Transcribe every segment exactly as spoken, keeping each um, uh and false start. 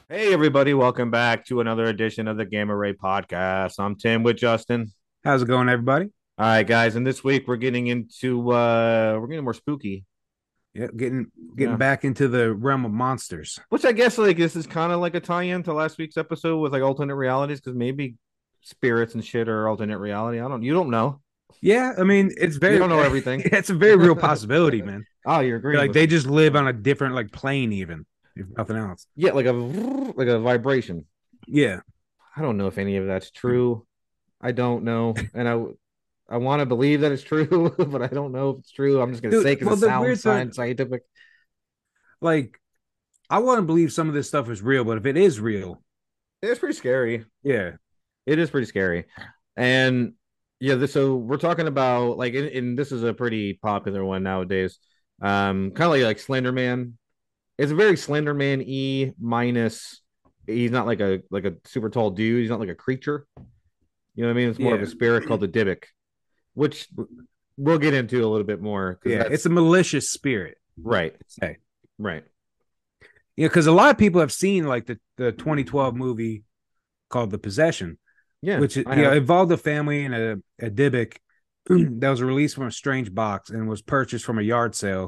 Hey everybody, welcome back to another edition of the Gamma Ray Podcast. I'm Tim with Justin. How's it going, everybody? All right, guys, and this week we're getting into uh we're getting more spooky. Yeah, getting getting Yeah. back into the realm of monsters. Which I guess like this is kind of like a tie-in to last week's episode with like alternate realities, because maybe spirits and shit are alternate reality. I don't you don't know. Yeah, I mean, it's You very don't know everything. it's a very real possibility, man. Oh, you're agreeing Like with they me. just live on a different like plane, even if nothing else. Yeah, like a like a vibration. Yeah. I don't know if any of that's true. I don't know. And I I want to believe that it's true, but I don't know if it's true. I'm just gonna Dude, say because well, it the sounds weird thing, science scientific. like, I want to believe some of this stuff is real, but if it is real, It's pretty scary. yeah, It is pretty scary. And yeah, this, so we're talking about like, and, and this is a pretty popular one nowadays. Um, kind of like like Slender Man. It's a very Slender Man E minus. He's not like a like a super tall dude. He's not like a creature. You know what I mean? It's more of a yeah, spirit called the Dybbuk, which we'll get into a little bit more because yeah. It's that's a malicious spirit. right, Hey, right. yeah, because a lot of people have seen like the the twenty twelve movie called The Possession, Yeah, which you I know have. involved a family and a, a Dybbuk that was released from a strange box and was purchased from a yard sale.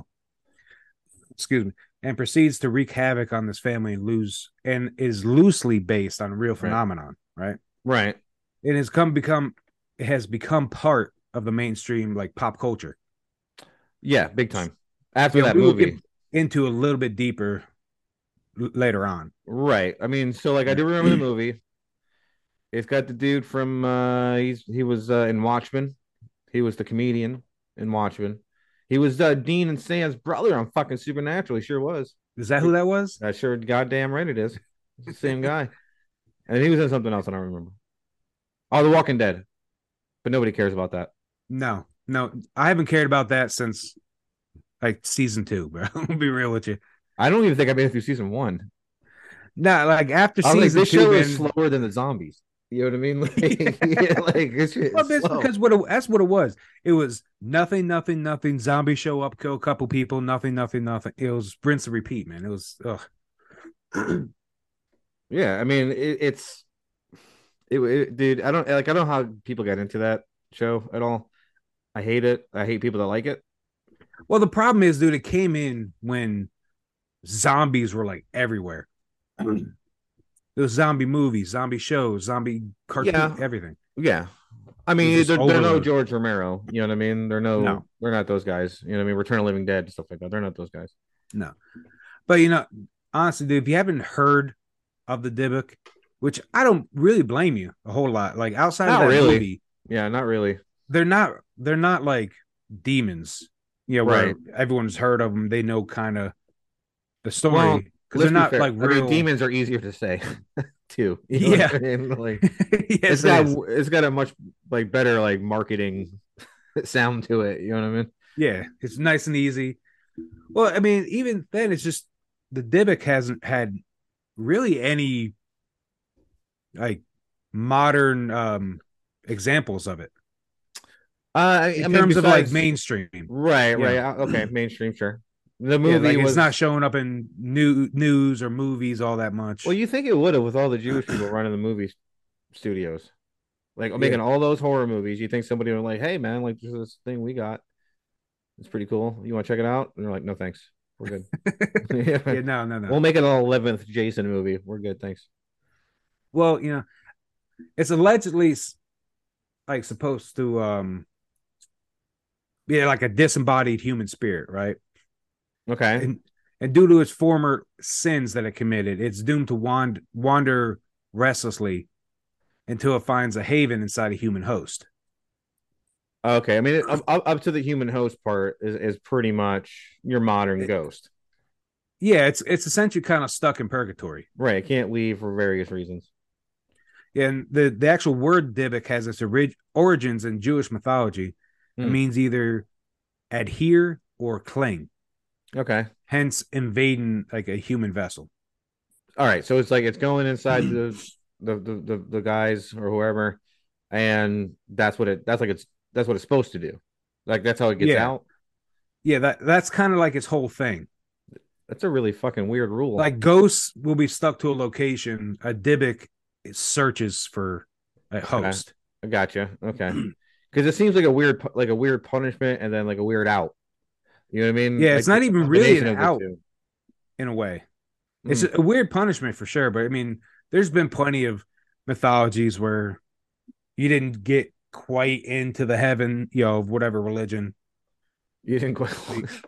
Excuse me, and proceeds to wreak havoc on this family and lose and is loosely based on a real Right, phenomenon, right? right. It has come become it has become part of the mainstream like pop culture. Yeah, big time. After Yeah, that we will get movie, into a little bit deeper l- later on. right. I mean, so like I do remember the movie. It's got the dude from uh he's he was uh, in Watchmen. He was the comedian in Watchmen. He was uh, Dean and Sam's brother on fucking Supernatural. He sure was. Is that who that was? I sure goddamn right it is. It's the same guy. And he was in something else I don't remember. Oh, The Walking Dead. But nobody cares about that. No, no, I haven't cared about that since like season two, bro. I'll be real with you. I don't even think I made it through season one. No, like after I was like, season this two, show is man. slower than the zombies. You know what I mean? Like, Yeah. yeah, like this shit Well, is that's slow. because what it, that's what it was. It was nothing, nothing, nothing. Zombie show up, kill a couple people. Nothing, nothing, nothing. It was rinse and repeat, man. It was ugh. Yeah, I mean it, it's it, it, dude. I don't like. I don't know how people get into that show at all. I hate it. I hate people that like it. Well, the problem is, dude, it came in when zombies were like everywhere. There was zombie movies, zombie shows, zombie cartoon, Yeah, everything. yeah. I It was mean, just they're they're no overload. George Romero. You know what I mean? They're no, No, they're not those guys. You know what I mean? Return of the Living Dead and stuff like that. They're not those guys. no. But you know, honestly, dude, if you haven't heard of the Dybbuk, which I don't really blame you a whole lot, like outside of Not that really. movie, Yeah, not really. they're not they're not like demons, you know, where Right. everyone's heard of them. They know kind of the Well, story because they're let's be not fair. like I mean, real. demons are easier to say too. You know what Yeah, I mean? Like, it's yes, it got is. it's got a much like better like marketing sound to it. You know what I mean? Yeah, it's nice and easy. Well, I mean, even then, it's just the Dybbuk hasn't had really any like modern um examples of it Uh, I, in I mean, terms of like besides, mainstream. right, You right. know, uh, Okay, mainstream, sure. The yeah, movie like it's not was showing up in new news or movies all that well. much. You think it would have with all the Jewish people running the movie studios? Like Yeah, making all those horror movies, you think somebody would like, hey man, like this is this thing we got. It's pretty cool. You want to check it out? And they're like, no thanks. We're good. Yeah. yeah, no, no, no. We'll make it an eleventh Jason movie. We're good, thanks. Well, you know, it's allegedly like supposed to um be like a disembodied human spirit, right? Okay. And and due to its former sins that it committed, it's doomed to wand- wander restlessly until it finds a haven inside a human host. Okay. I mean, up, up to the human host part is, is pretty much your modern It- ghost. yeah, it's it's essentially kind of stuck in purgatory. Right. Can't leave for various reasons. And the the actual word Dybbuk has its orig- origins in Jewish mythology. It Hmm. means either adhere or cling, Okay. hence invading like a human vessel. All right. So it's like it's going inside the the the the, the guys or whoever, and that's what it that's like it's that's what it's supposed to do. Like that's how it gets Yeah, out. yeah, that that's kind of like its whole thing. That's a really fucking weird rule. Like ghosts will be stuck to a location. A Dybbuk searches for a Okay, host. I gotcha. Okay, because it seems like a weird, pu- like a weird punishment, and then like a weird out. You know what I mean? Yeah, it's Like not just a even really combination an of the out two. in a way. It's Mm. a weird punishment for sure, but I mean, there's been plenty of mythologies where you didn't get quite into the heaven, you know, of whatever religion. You didn't quite.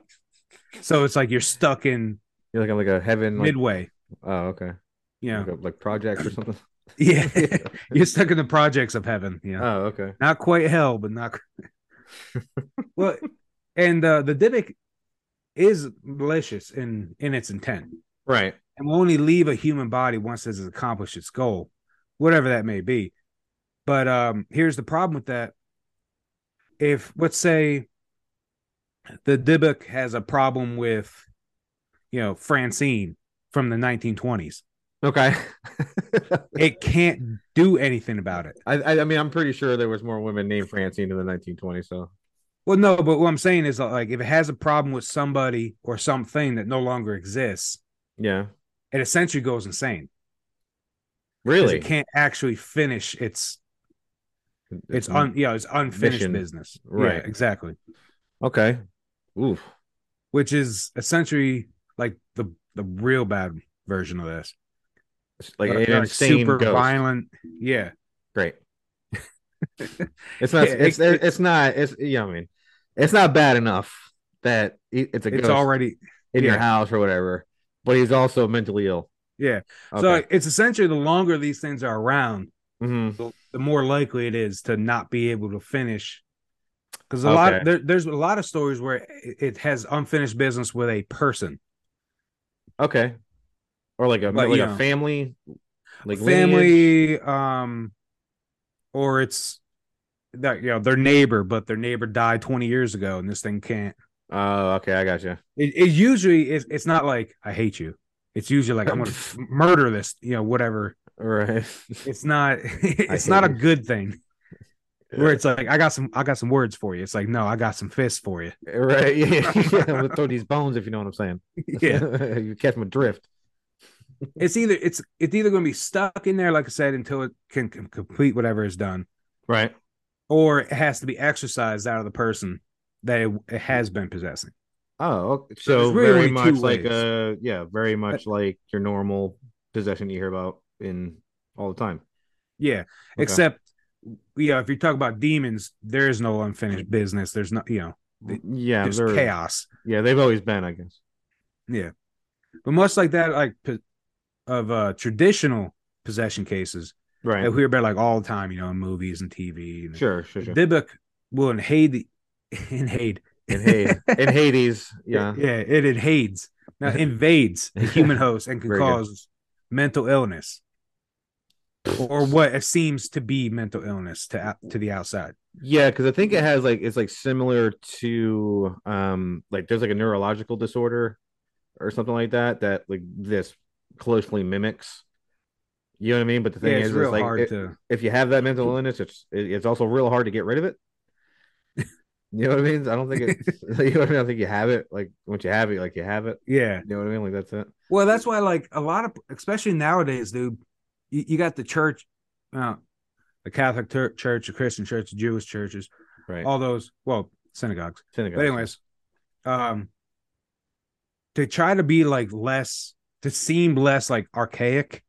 So it's like you're stuck in You're like like a heaven, like midway, oh okay, you like know. a like projects or something. Yeah. You're stuck in the projects of heaven, you know. Oh okay. Not quite hell, but not well. And uh, the Dybbuk is malicious in in its intent Right. and will only leave a human body once it has accomplished its goal, whatever that may be. But um, here's the problem with that. If, let's say, the Dybbuk has a problem with, you know, Francine from the nineteen twenties, Okay. it can't do anything about it. I, I I mean I'm pretty sure there was more women named Francine in the nineteen twenties. So Well, no, but what I'm saying is like if it has a problem with somebody or something that no longer exists, yeah, it essentially goes insane because it really, can't actually finish its it's its un yeah, it's unfinished mission. business. Yeah, Right. exactly. Okay. Oof. Which is essentially like the the real bad version of this. It's like Like, an like insane super ghost. violent. Yeah. Great. It's Yeah, not. it, It's it, it's not. It's you know what I mean. It's not bad enough that it's a it's ghost already in your yeah. house or whatever, but he's also mentally ill. Yeah. So Okay. like, it's essentially the longer these things are around, Hmm. the, the more likely it is to not be able to finish. Because a lot Okay. there, there's a lot of stories where it, it has unfinished business with a person, Okay. Or like a but like you a know, family, a like lineage. family, um, or it's that you know their neighbor, but their neighbor died twenty years ago, and this thing can't. Oh, okay. I got you. It, it usually is. It's not like I hate you. It's usually like I'm gonna murder this. You know, whatever. Right. It's not. I It's hate not a you. good thing. Where it's like I got some. I got some words for you. It's like no, I got some fists for you. Right. Yeah. Yeah. I'm gonna throw these bones if you know what I'm saying. Yeah. You catch my drift. It's either it's it's either going to be stuck in there, like I said, until it can, can complete whatever is done, Right. or it has to be exercised out of the person that it, it has been possessing. Oh, okay. So there's So really very only two much like ways. uh yeah, very Uh, much like your normal possession you hear about in all the time. yeah, Okay. except yeah, if you talk about demons, there is no unfinished business. There's not, you know, Yeah, just they're chaos. yeah, they've always been, I guess. Yeah, but much like that, like of uh traditional possession cases Right. that we hear about like all the time, you know, in movies and T V. And Sure, sure, the sure. Dybbuk will inhade the inhade. In Hades. In Hades, Yeah, yeah. it invades now invades a human host and can Very good. cause mental illness or what it seems to be mental illness to to the outside. Yeah, because I think it has like it's like similar to um like there's like a neurological disorder or something like that that like this closely mimics. You know what I mean? But the Yeah, thing it's is, is real like hard it, to. if you have that mental illness, it's it, it's also real hard to get rid of it. You know what I mean? I don't think it's you know what I mean. I think you have it. Like once you have it, like you have it. Yeah, You know what I mean? Like that's it. well, that's why like a lot of, especially nowadays, dude. You, you got the church, uh, the Catholic ter- Church, the Christian Church, the Jewish churches, Right. all those. Well, synagogues. But Synagogues. anyways, um, to try to be like less, to seem less like archaic,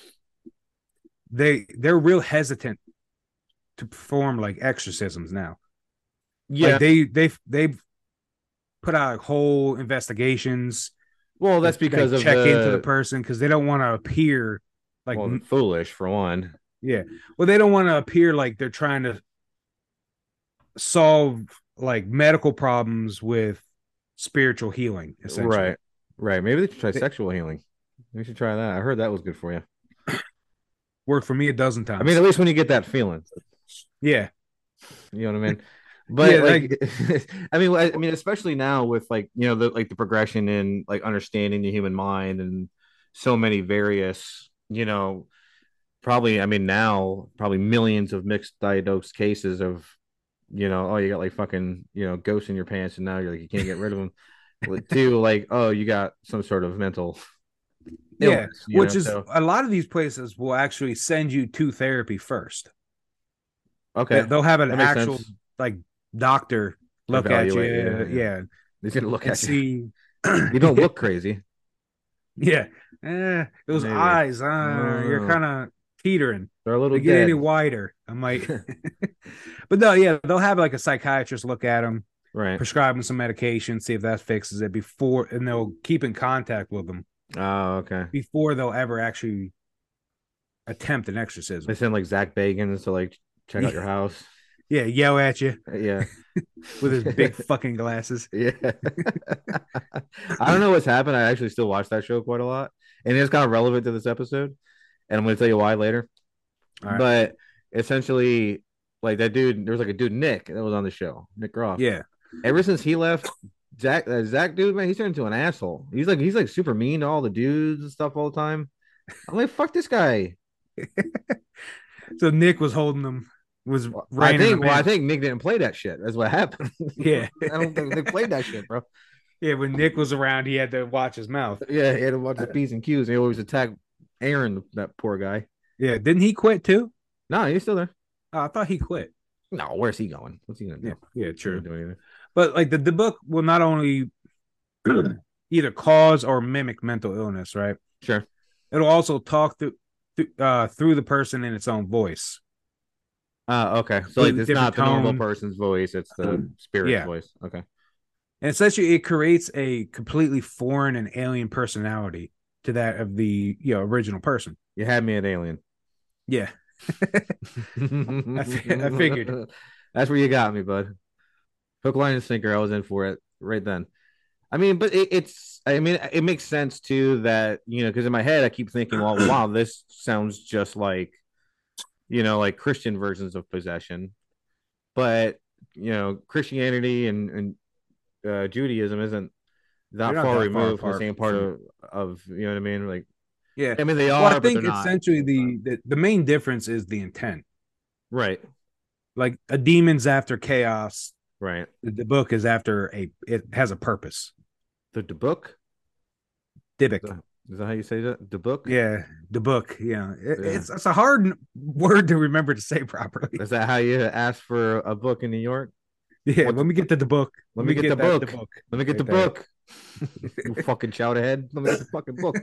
they they're real hesitant to perform like exorcisms now. Like Yeah. they they they've put out whole investigations Well, to that's because like of check into the the person because they don't want to appear like well, foolish for one. yeah. Well, they don't want to appear like they're trying to solve like medical problems with spiritual healing, essentially. Right. Right. Maybe they should try They sexual healing. We should try that. I heard that was good for you. worked for me a dozen I mean, times. at least when you get that feeling, Yeah. you know what I mean? Yeah, But like like, I mean, I, I mean, especially now with like, you know, the like the progression in like understanding the human mind and so many various, you know, probably, I mean, now probably millions of mixed diagnosed cases of, you know, oh, you got like fucking, you know, ghosts in your pants and now you're like, you can't get rid of them. to like, oh, you got some sort of mental Yeah, illness, you which know. is So a lot of these places will actually send you to therapy first. They, okay, they'll have an that makes actual sense. like doctor look at Evaluate, yeah, you, yeah. yeah, He's gonna look and at you. see. You don't look crazy. Yeah, eh, those Maybe. eyes, uh, you're Oh, kind of teetering. they're a little They get any dead. wider, I might. But no, yeah, they'll have like a psychiatrist look at them, Right. prescribe them some medication, see if that fixes it before, and they'll keep in contact with them Oh, okay. before they'll ever actually attempt an They exorcism. send like Zach Bagans to like check out your house. Yeah, yell at you Yeah. with his big fucking glasses. Yeah. I don't know what's happened. I actually still watch that show quite a lot. And it's kind of relevant to this episode. And I'm going to tell you why later. All right. But essentially, like that dude, there was like a dude, Nick, that was on the show, Nick Groff. Yeah. Ever since he left, Zach, uh, Zach dude, man, he's turned into an asshole. He's like, he's like super mean to all the dudes and stuff all the time. I'm like, fuck this guy. So Nick was holding them, was I reining think, them well, I in. think Nick didn't play that shit. That's what happened. Yeah. I don't think they played that shit, bro. Yeah, when Nick was around, he had to watch his mouth. Yeah, he had to watch his P's and Q's. He always attacked Aaron, that poor guy. Yeah, didn't he quit too? No, he's still there. Oh, I thought he quit. No, where's he going? What's he gonna Yeah, do? yeah, He ain't true. doing anything. But like the, the book will not only either cause or mimic mental illness, right? Sure. It'll also talk through through, uh, through the person in its own voice. Uh, okay. So like, Completely it's different not the normal tone. person's voice; it's the spirit's Yeah. voice. Okay. And essentially it creates a completely foreign and alien personality to that of the you know original person. You had me at Alien. Yeah. I, fi- I figured. That's where you got me, bud. Hook, line, and sinker. I was in for it right then. I mean, but it, it's. I mean, it makes sense too that you know because in my head I keep thinking, well, wow, this sounds just like you know like Christian versions of possession, but you know Christianity and and uh, Judaism isn't They're that not far that far removed from the apart same part from. of of you know what I mean. Like, Yeah. I mean, they Well, I are, but they're think not at the essentially same the, time. the the main difference is the intent. Right. Like a demon's after chaos. Right. The, the book is after a it has a purpose. The, the book. Dybbuk. The, is that how you say that? The book. Yeah, the book. Yeah, it, Yeah. it's it's a hard word to remember to say properly. Is that how you ask for a book in New York? Yeah, What let the, me get to the book. let me get the that book. the book. Let me get Right the there. book. You fucking shout ahead. Let me get the fucking book.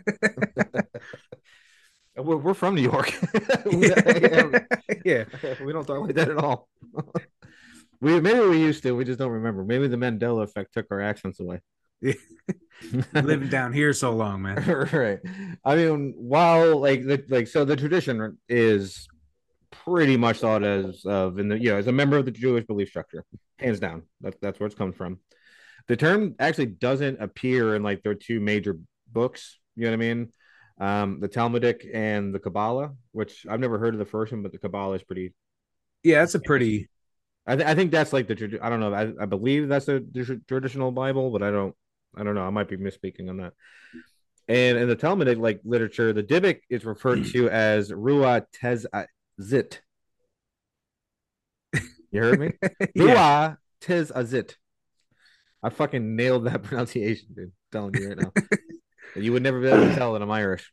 we're, we're from New York. we, Yeah, we don't talk like that at all. we maybe we used to. We just don't remember. Maybe the Mandela effect took our accents away. living down here so long, man. Right. I mean, while like the like so the tradition is pretty much thought as of in the you know as a member of the Jewish belief structure, hands down. That, that's where it's come from. The term actually doesn't appear in like their two major books. You know what I mean? Um, the Talmudic and the Kabbalah, which I've never heard of the first one, but the Kabbalah is pretty Yeah, that's a famous. pretty. I, th- I think that's like the tradi- I don't know. I, I believe that's the, the traditional Bible, but I don't I don't know. I might be misspeaking on that. And in the Talmudic like literature, the Dybbuk is referred to as Ruah Tezazit. You heard me? Yeah, Ruah Tezazit. I fucking nailed that pronunciation, dude. I'm telling you right now. You would never be able to tell that I'm Irish.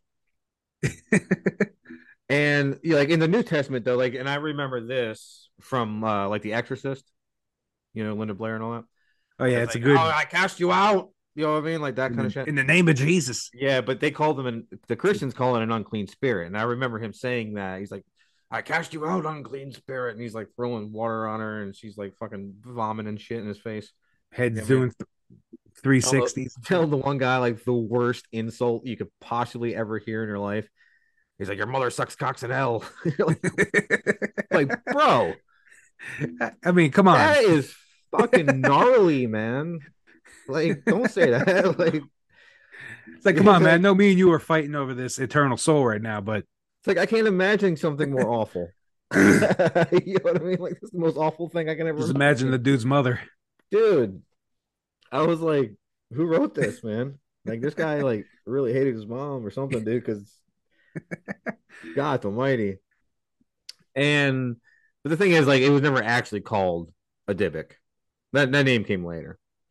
And you know, like in the New Testament, though, like, and I remember this from uh like The Exorcist, you know, Linda Blair and all that. oh yeah, It's it's a like, oh, good I cast you out. You know what I mean? Like that in kind of the, shit. in the name of Jesus. Yeah, but they called them and the Christians call it an unclean spirit. And I remember him saying that. He's like, I cast you out, unclean spirit. And he's like throwing water on her and she's like fucking vomiting shit in his face. Heads Yeah, man. doing three Tell the, sixties. tell the one guy like the worst insult you could possibly ever hear in your life. He's like, your mother sucks cocks in hell. You're like, like, bro, I mean, come on. that is fucking gnarly, man. Like, don't say that. Like, It's like, come on, man. No, me and you are fighting over this eternal soul right now, but it's like I can't imagine something more awful. You know what I mean? Like, this is the most awful thing I can ever just imagine the dude's mother. dude. I was like, who wrote this, man? Like, this guy like really hated his mom or something, dude. Because God Almighty. And but the thing is, like, it was never actually called a Dybbuk. That that name came later.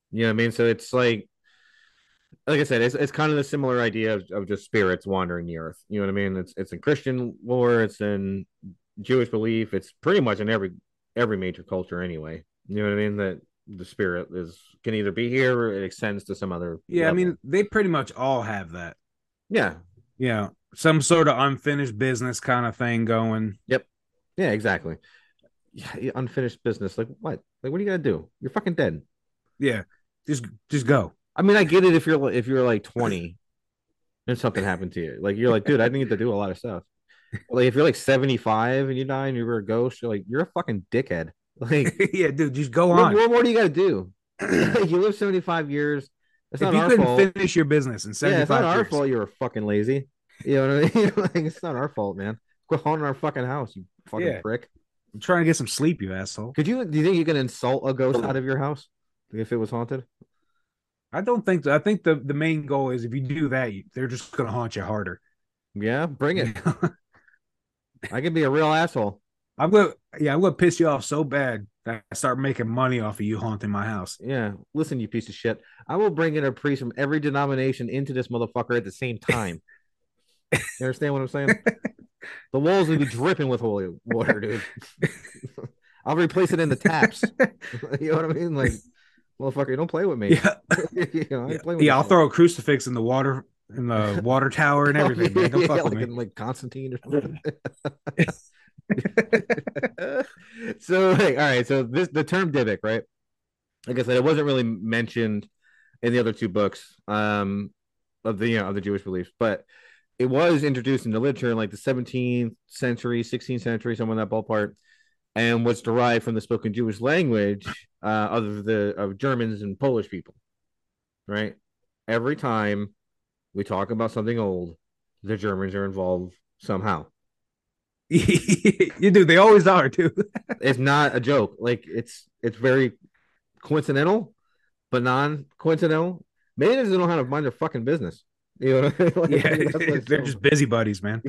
You know what I mean? So it's like like I said, it's it's kind of the similar idea of, of just spirits wandering the earth. You know what I mean? It's it's in Christian lore, it's in Jewish belief, it's pretty much in every every major culture anyway. You know what I mean? That the spirit is can either be here or it extends to some other Yeah, I level. mean, they pretty much all have that. Yeah. You know, some sort of unfinished business kind of thing going. Yep. Yeah, exactly. Yeah, unfinished business. Like what? Like what are you gonna do? You're fucking dead. Yeah, just just go. I mean, I get it if you're if you're like twenty and something happened to you. Like you're like, dude, I need to do a lot of stuff. Like if you're like seventy-five and you die and you're a ghost, you're like, you're a fucking dickhead. Like, Yeah, dude, just go what, on. what more do you got to do? Like, you live seventy-five years. It's If not you our couldn't fault. finish your business in Yeah, it's not seventy-five our years, fault you were fucking lazy. You know what I mean? Like, it's not our fault, man. Quit haunting our fucking house, you fucking yeah, prick. I'm trying to get some sleep, you asshole. Could you, do you think you can insult a ghost out of your house if it was haunted? I don't think so. I think the, the main goal is if you do that, you, they're just going to haunt you harder. Yeah, bring You it. know? I could be a real asshole. I'm going to, yeah, I'm going to piss you off so bad that I start making money off of you haunting my house. Yeah, listen, you piece of shit. I will bring in a priest from every denomination into this motherfucker at the same time. You understand what I'm saying? The walls will be dripping with holy water, dude. I'll replace it in the taps. You know what I mean? Like, motherfucker, don't play with me. Yeah. You know, I Yeah. ain't playing with Yeah. this I'll shit. throw a crucifix in the water, in the water tower and Oh, everything, yeah, man. Don't yeah, fuck with like me. in like Constantine or something. So, like, all right. So this the term Dybbuk, right? Like I said, it wasn't really mentioned in the other two books um, of the you know of the Jewish beliefs, but it was introduced into literature in like the seventeenth century, sixteenth century, somewhere in that ballpark, and was derived from the spoken Jewish language uh, of the of Germans and Polish people. Right. Every time we talk about something old, the Germans are involved somehow. You do. They always are, too. It's not a joke. Like it's it's very coincidental, but non-coincidental. Maybe they just don't know how to mind their fucking business. You know what I mean? Like, Yeah. maybe that's what it's They're so. just busybodies, man.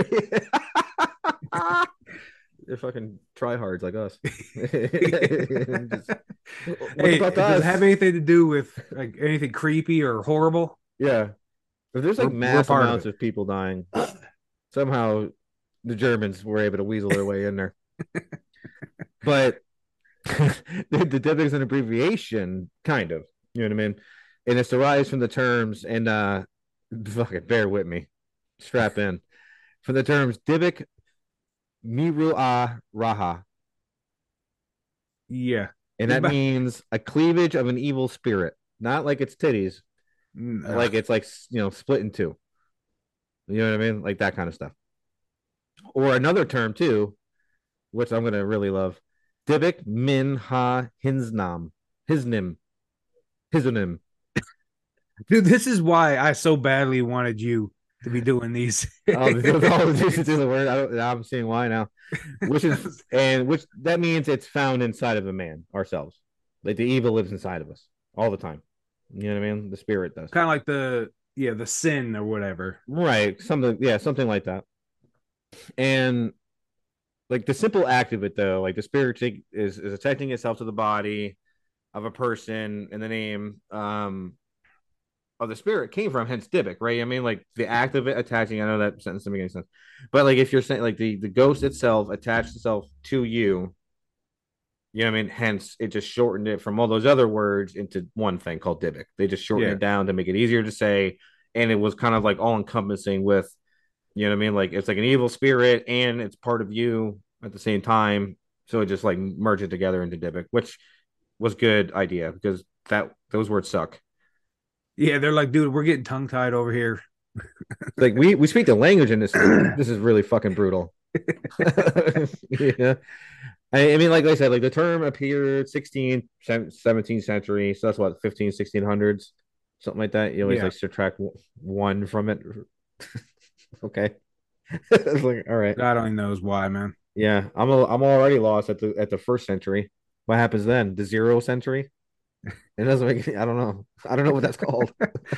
They're fucking tryhards like us. Just, what Hey, about does it us? have anything to do with like anything creepy or horrible? Yeah, if there's like We're, we're mass part of amounts it. of people dying, somehow the Germans were able to weasel their way in there. But the, the Dybbuk is an abbreviation, kind of. You know what I mean? And it's derived from the terms, and uh, fucking bear with me, strap in, from the terms Dybbuk miruah raha, Yeah. and It's that about, means a cleavage of an evil spirit, not like it's titties, uh, like it's like you know split in two. You know what I mean? Like that kind of stuff. Or another term too, which I'm gonna really love, Dybbuk min ha hinsnam, hisnim, hisonym. dude, this is why I so badly wanted you to be doing these. Oh, the, oh, this is the word. I don't, I'm seeing why now. Which is and which that means it's found inside of the man ourselves. Like the evil lives inside of us all the time. You know what I mean? The spirit does. Kind of like the yeah, the sin or whatever. Right. Something yeah, something like that. And like the simple act of it though, like the spirit is is attaching itself to the body of a person in the name um of the spirit came from, hence Dybbuk, right? I mean, like the act of it attaching. I know that sentence doesn't make any sense, but like if you're saying like the the ghost itself attached itself to you, you know what I mean? Hence, it just shortened it from all those other words into one thing called Dybbuk. They just shortened Yeah. it down to make it easier to say, and it was kind of like all encompassing with, you know what I mean? Like it's like an evil spirit and it's part of you at the same time. So it just like merged it together into Dybbuk, which was good idea because that those words suck. Yeah, they're like, dude, we're getting tongue tied over here. Like we we speak the language in this. This is really fucking brutal. Yeah. I, I mean, like I said, like the term appeared sixteenth, seventeenth century. So that's what, fifteen, sixteen hundreds, something like that. You always Yeah. like subtract one from it. Okay. It's like, all right. God only knows why, man. Yeah. I'm, a, I'm already lost at the, at the first century. What happens then? The zero century? It doesn't make any, I don't know. I don't know what that's called.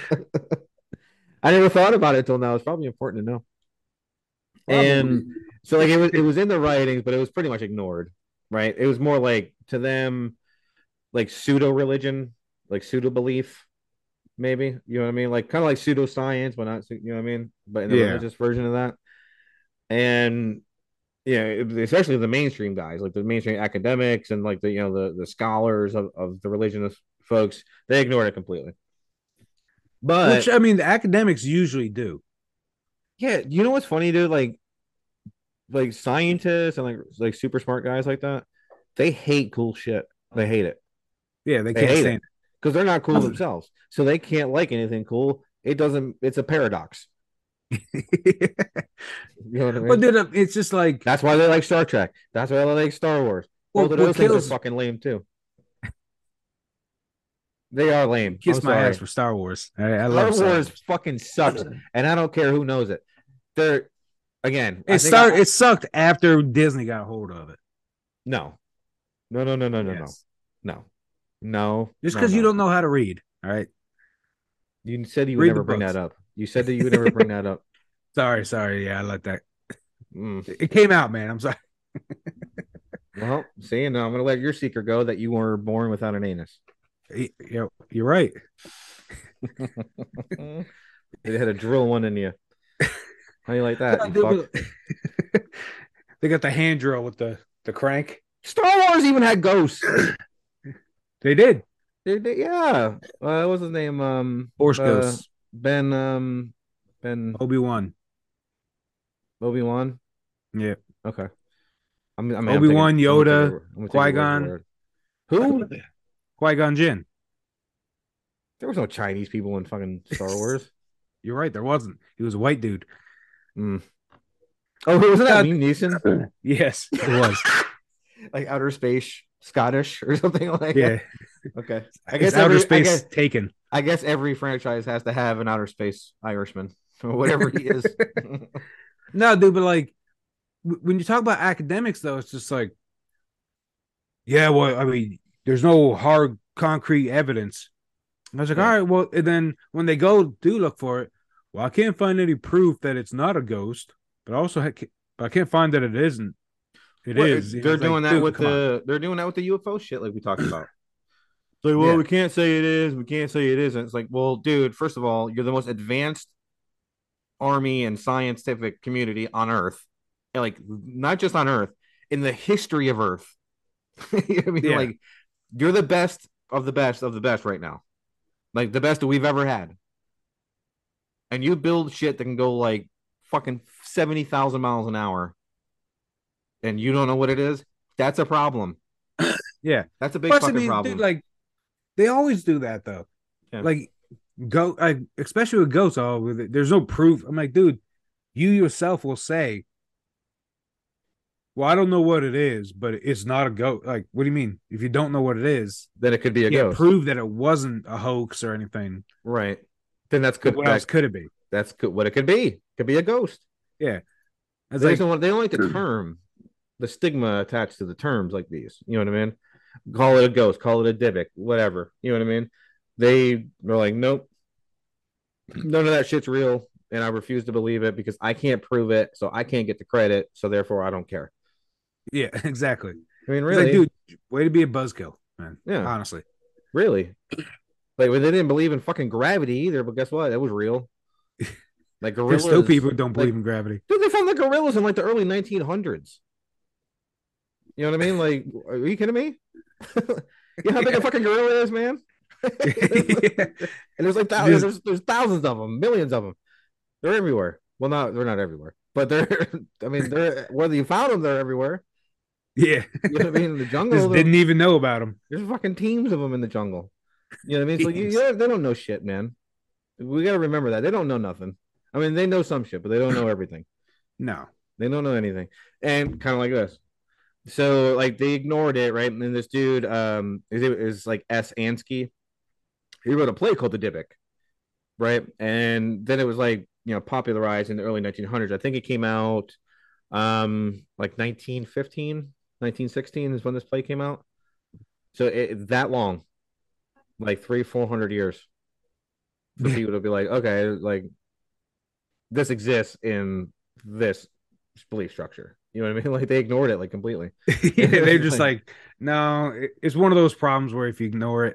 I never thought about it until now. It's probably important to know. Probably. And so like it was it was in the writings, but it was pretty much ignored, right? It was more like to them like pseudo religion like pseudo belief, maybe. You know what I mean? Like kind of like pseudoscience, but not, you know what I mean? But in the Yeah. religious version of that. And yeah, especially the mainstream guys, like the mainstream academics and like the, you know, the the scholars of, of the religious folks, they ignored it completely. Which, But I mean, the academics usually do. yeah, you know what's funny, dude? Like like scientists and like like super smart guys like that, they hate cool shit. They hate it. Yeah, they They can't hate stand it because they're not cool it. themselves. So they can't like anything cool. It doesn't, it's a paradox. You know what I But mean? then uh, it's just like, That's why they like Star Trek. That's why they like Star Wars. well, Both of what those things are kills fucking lame too. They are lame. I'm kiss my ass sorry. for Star Wars. I, I Star love Star Wars Wars. fucking sucks, and I don't care who knows it. They're again. I It think start I it sucked after Disney got a hold of it. no, no, no, no, no, no, no, Yes. no, no, Just no, because you no. don't know how to read. All right. You said you would Read the never bring that books. up. You said that you would never bring that up. Sorry, sorry. Yeah, I let that. Mm. It came out, man. I'm sorry. Well, see, no, I'm gonna let your secret go that you were born without an anus. You, you're right. They had to drill one in you. How do you like that? You fuck. They got the hand drill with the the crank. Star Wars even had ghosts. They did. They, they, yeah. Uh, what's his name? Um, Force uh, ghosts. Ben. Um, Ben Obi-Wan. Obi Wan. Yeah. Okay. I mean, I mean, I'm taking. Obi-Wan, I'm gonna take Yoda, your. I'm gonna take your word for Qui-Gon. word. Who? Qui-Gon Jinn. There was no Chinese people in fucking Star Wars. You're right. There wasn't. He was a white dude. Mm. Oh, wasn't that Liam Neeson? Yes, it was. Like outer space Scottish or something like Yeah. that. Okay. I It's guess outer every, space I guess, taken. I guess every franchise has to have an outer space Irishman or whatever he is. No, dude, but like when you talk about academics, though, it's just like, yeah, well, I mean, there's no hard concrete evidence. And I was like, Yeah. all right, well, and then when they go do look for it, well, I can't find any proof that it's not a ghost, but also, but I can't find that it isn't. It Well, is. they're It's doing like, that dude, with come on. the they're doing that with the U F O shit like we talked about. It's like, well, Yeah. we can't say it is, we can't say it isn't. It's like, well, dude, first of all, you're the most advanced army and scientific community on Earth, and like not just on Earth, in the history of Earth. I mean, Yeah. like you're the best of the best of the best right now, like the best that we've ever had. And you build shit that can go like fucking seventy thousand miles an hour, and you don't know what it is. That's a problem. Yeah. That's a big Plus, I fucking mean, dude, problem. like, they always do that, though. Yeah. Like, go, like, especially with ghosts, oh, with it, there's no proof. I'm like, dude, you yourself will say, well, I don't know what it is, but it's not a ghost. Like, what do you mean? If you don't know what it is, Then it could be a you can't ghost, prove that it wasn't a hoax or anything. right? Then that's But good. what That else could it be? that's good. What it could be. It could be a ghost. Yeah. It's They like, just don't want. They don't like the term, the stigma attached to the terms like these. You know what I mean? Call it a ghost. Call it a Dybbuk. Whatever. You know what I mean? They are like, nope, none of that shit's real, and I refuse to believe it because I can't prove it, so I can't get the credit. So therefore, I don't care. yeah, exactly. I mean, It's like, really, dude, way to be a buzzkill, man. yeah, Honestly. really. Like well, they didn't believe in fucking gravity either, but guess what? It was real. Like There's still gorillas, people who don't believe like in gravity. dude, they found the gorillas in like the early nineteen hundreds. You know what I mean? Like, are you kidding me? You know how big a fucking gorilla is, man? Yeah. And there's like thousands, there's, there's thousands of them, millions of them. They're everywhere. Well, not they're not everywhere, but they're. I mean, they're whether you found them, they're everywhere. Yeah. You know what I mean? In the jungle, Just didn't even know about them. there's fucking teams of them in the jungle. You know what I mean? So you, Teams. you, they don't know shit, man. We got to remember that they don't know nothing. I mean, they know some shit, but they don't know everything. No. They don't know anything. And kind of like this. So like they ignored it, right? And then this dude, um, is is like S. Ansky. He wrote a play called The Dybbuk, right? And then it was like you know popularized in the early nineteen hundreds. I think it came out, um, like nineteen fifteen, nineteen sixteen is when this play came out. So it, that long, like three, four hundred years, for people to be like, okay, like this exists in this belief structure. You know what I mean? Like they ignored it like completely. Yeah, they're just like, no, it's one of those problems where if you ignore it,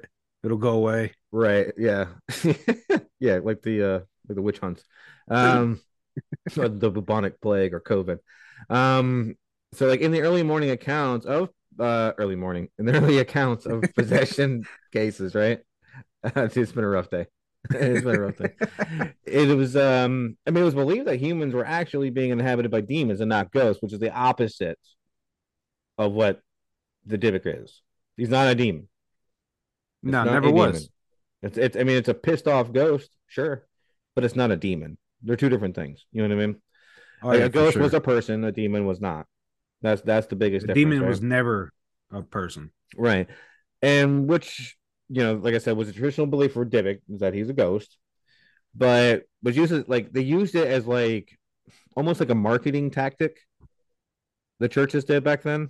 it'll go away. Right. Yeah. Yeah, like the uh like the witch hunts. Um or the bubonic plague or COVID. Um so like in the early morning accounts of uh early morning in the early accounts of possession cases, right? It's been a rough day. It's been a rough day. It was um I mean it was believed that humans were actually being inhabited by demons and not ghosts, which is the opposite of what the Dybbuk is. He's not a demon. It's No, not never a demon. was. It's it's I mean it's a pissed off ghost, sure, but it's not a demon. They're two different things. You know what I mean? Oh Like yeah, a for ghost was sure. a person, a demon was not. That's that's the biggest A difference, demon right? was never a person. Right. And which, you know, like I said, was a traditional belief for Dybbuk is that he's a ghost, but was used as, like they used it as like almost like a marketing tactic. The churches did back then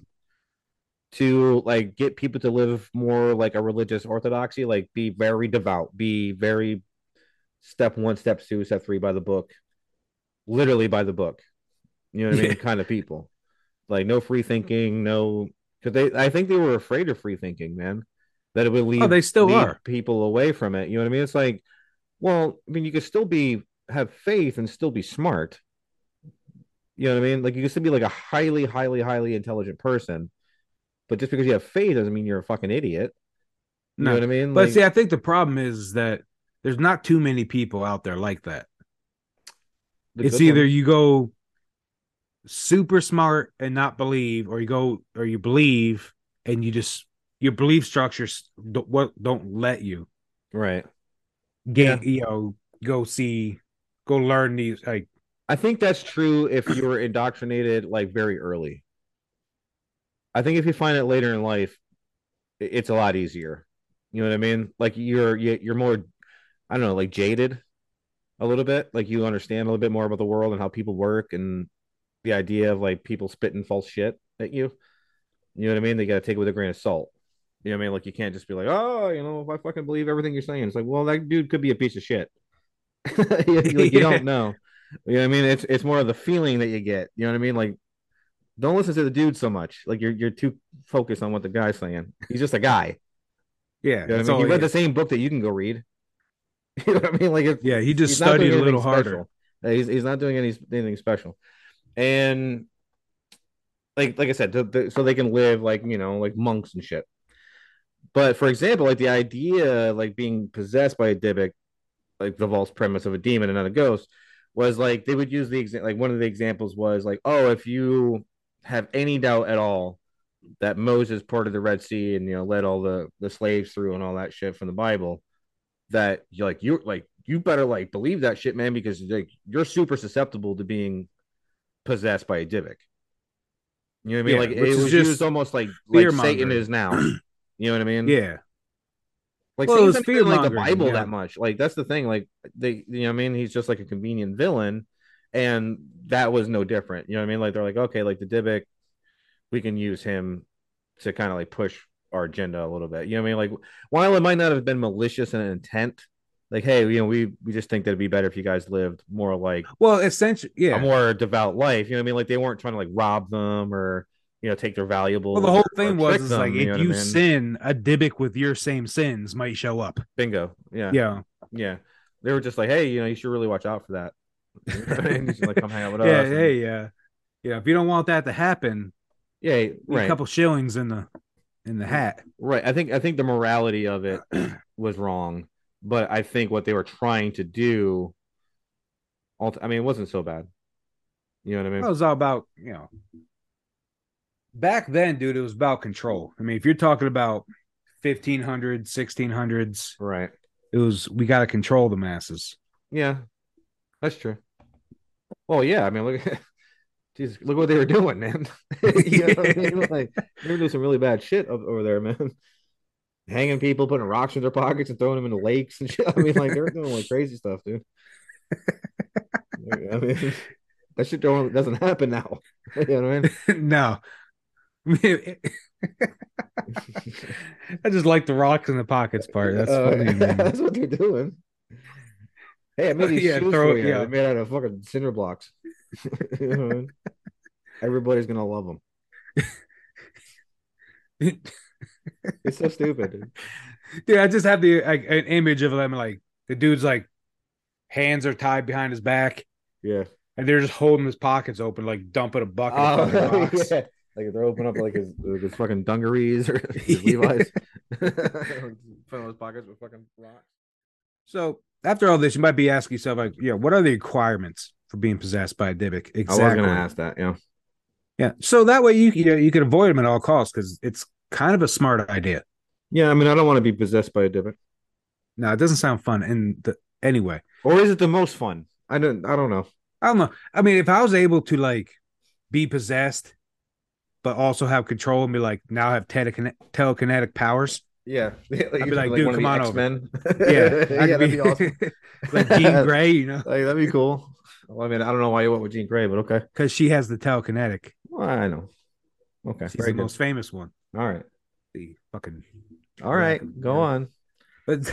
to like get people to live more like a religious orthodoxy, like be very devout, be very step one, step two, step three by the book, literally by the book. You know what I Yeah. mean? Kind of people. Like no free thinking, no because they I think they were afraid of free thinking, man. That it would Oh, lead they still lead are. people away from it. You know what I mean? It's like, well, I mean, you could still be have faith and still be smart. You know what I mean? Like you could still be like a highly, highly, highly intelligent person, but just because you have faith doesn't mean you're a fucking idiot. You know No, what I mean? but Like see, I think the problem is that there's not too many people out there like that. the It's good either ones. you go super smart and not believe, or you go, or you believe and you just your belief structures don't, what don't let you Right. gain, Yeah. you know, go see, go learn these. Like, I think that's true if you were indoctrinated like very early. I think if you find it later in life, it's a lot easier. You know what I mean? Like you're you're more I don't know, like jaded a little bit. Like you understand a little bit more about the world and how people work and the idea of like people spitting false shit at you. You know what I mean? They got to take it with a grain of salt. You know what I mean? Like you can't just be like, oh, you know, if I fucking believe everything you're saying, it's like, well, that dude could be a piece of shit. Like you yeah, don't know. You know what I mean? It's it's more of the feeling that you get. You know what I mean? Like don't listen to the dude so much. Like you're you're too focused on what the guy's saying. He's just a guy. yeah, You know what I that's mean? He all. read Yeah, the same book that you can go read. You know what I mean? Like it's, yeah, he just he's not doing studied a anything little harder. special. Uh, He's he's not doing any anything special. And like like I said, the, the, so they can live like you know like monks and shit. But for example, like the idea like being possessed by a Dybbuk, like the false premise of a demon and not a ghost, was like they would use the exa- like one of the examples was like, oh, if you have any doubt at all that Moses parted the Red Sea and you know led all the the slaves through and all that shit from the Bible, that you're like you're like you better like believe that shit, man, because like you're super susceptible to being possessed by a Dybbuk. You know what I mean? Yeah, Like it which is was used just almost like fear like Satan mongering. is now. You know what I mean? Yeah, Like well, it Satan's was not fear even like the mongering. Bible You that know, much. Like that's the thing. Like they, you know, what I mean, he's just like a convenient villain, and that was no different. You know what I mean? Like they're like, okay, like the Dybbuk, we can use him to kind of like push our agenda a little bit. You know what I mean? Like while it might not have been malicious in intent, like hey, you know, we we just think that it'd be better if you guys lived more like well, essentially, a yeah. more devout life. You know what I mean? Like they weren't trying to like rob them or you know take their Well, the valuables or, whole or thing was trick is like them. You know if what I you mean? sin, a Dybbuk with your same sins might show up. Bingo. Yeah. Yeah, Yeah. They were just like, hey, you know, you should really watch out for that. You know what I mean? You should like come hang out with yeah. us and Hey, uh, yeah. If you don't want that to happen, yeah, need a right. couple shillings in the in the hat. Right. I think I think the morality of it was wrong, but I think what they were trying to do, I mean, it wasn't so bad. You know what I It mean? was all about, you know, back then, dude. It was about control. I mean, if you're talking about fifteen hundreds, sixteen hundreds, Right. it was we got to control the masses. Yeah, that's true. Well, yeah. I mean, look, Jesus, look what they were doing, man. You know what I mean? Like they were doing some really bad shit over there, man. Hanging people, putting rocks in their pockets and throwing them into lakes and shit. I mean, like they were doing like crazy stuff, dude. I mean, that shit don't doesn't happen now. You know what I mean? no, I just like the rocks in the pockets part. That's Uh, funny to me. that's what they're doing. Hey, I made these yeah, shoes throw for it. you. They're Yeah. made out of fucking cinder blocks. You know what I mean? Everybody's gonna love them. It's so stupid, dude. Dude, I just have the like an image of them like the dude's like hands are tied behind his back Yeah. and they're just holding his pockets open, like dumping a bucket of fucking Oh rocks. yeah. Like they're opening up like his his fucking dungarees or his Yeah. Levi's. Filling his pockets with fucking rocks. So after all this, you might be asking yourself, like, yeah, what are the requirements for being possessed by a Dybbuk? I was Exactly. gonna ask that, yeah. Yeah. So that way you you, know, you can avoid them at all costs because it's kind of a smart idea. Yeah, I mean I don't want to be possessed by a Dybbuk. Now it doesn't sound fun. And the, anyway, Or is it the most fun? I don't I don't know. I don't know. I mean, if I was able to like be possessed, but also have control and be like now have telekine- telekinetic powers, Yeah. Like, I'd you be like like, one dude, of come the on over. X-Men. Yeah, I Yeah, could that'd be, be awesome. like Jean Grey, you know, Like that'd be cool. Well, I mean, I don't know why you went with Jean Grey, but okay. because she has the telekinetic. Well, I know. Okay, She's very the good. most famous one. All right. The fucking All right, go on. But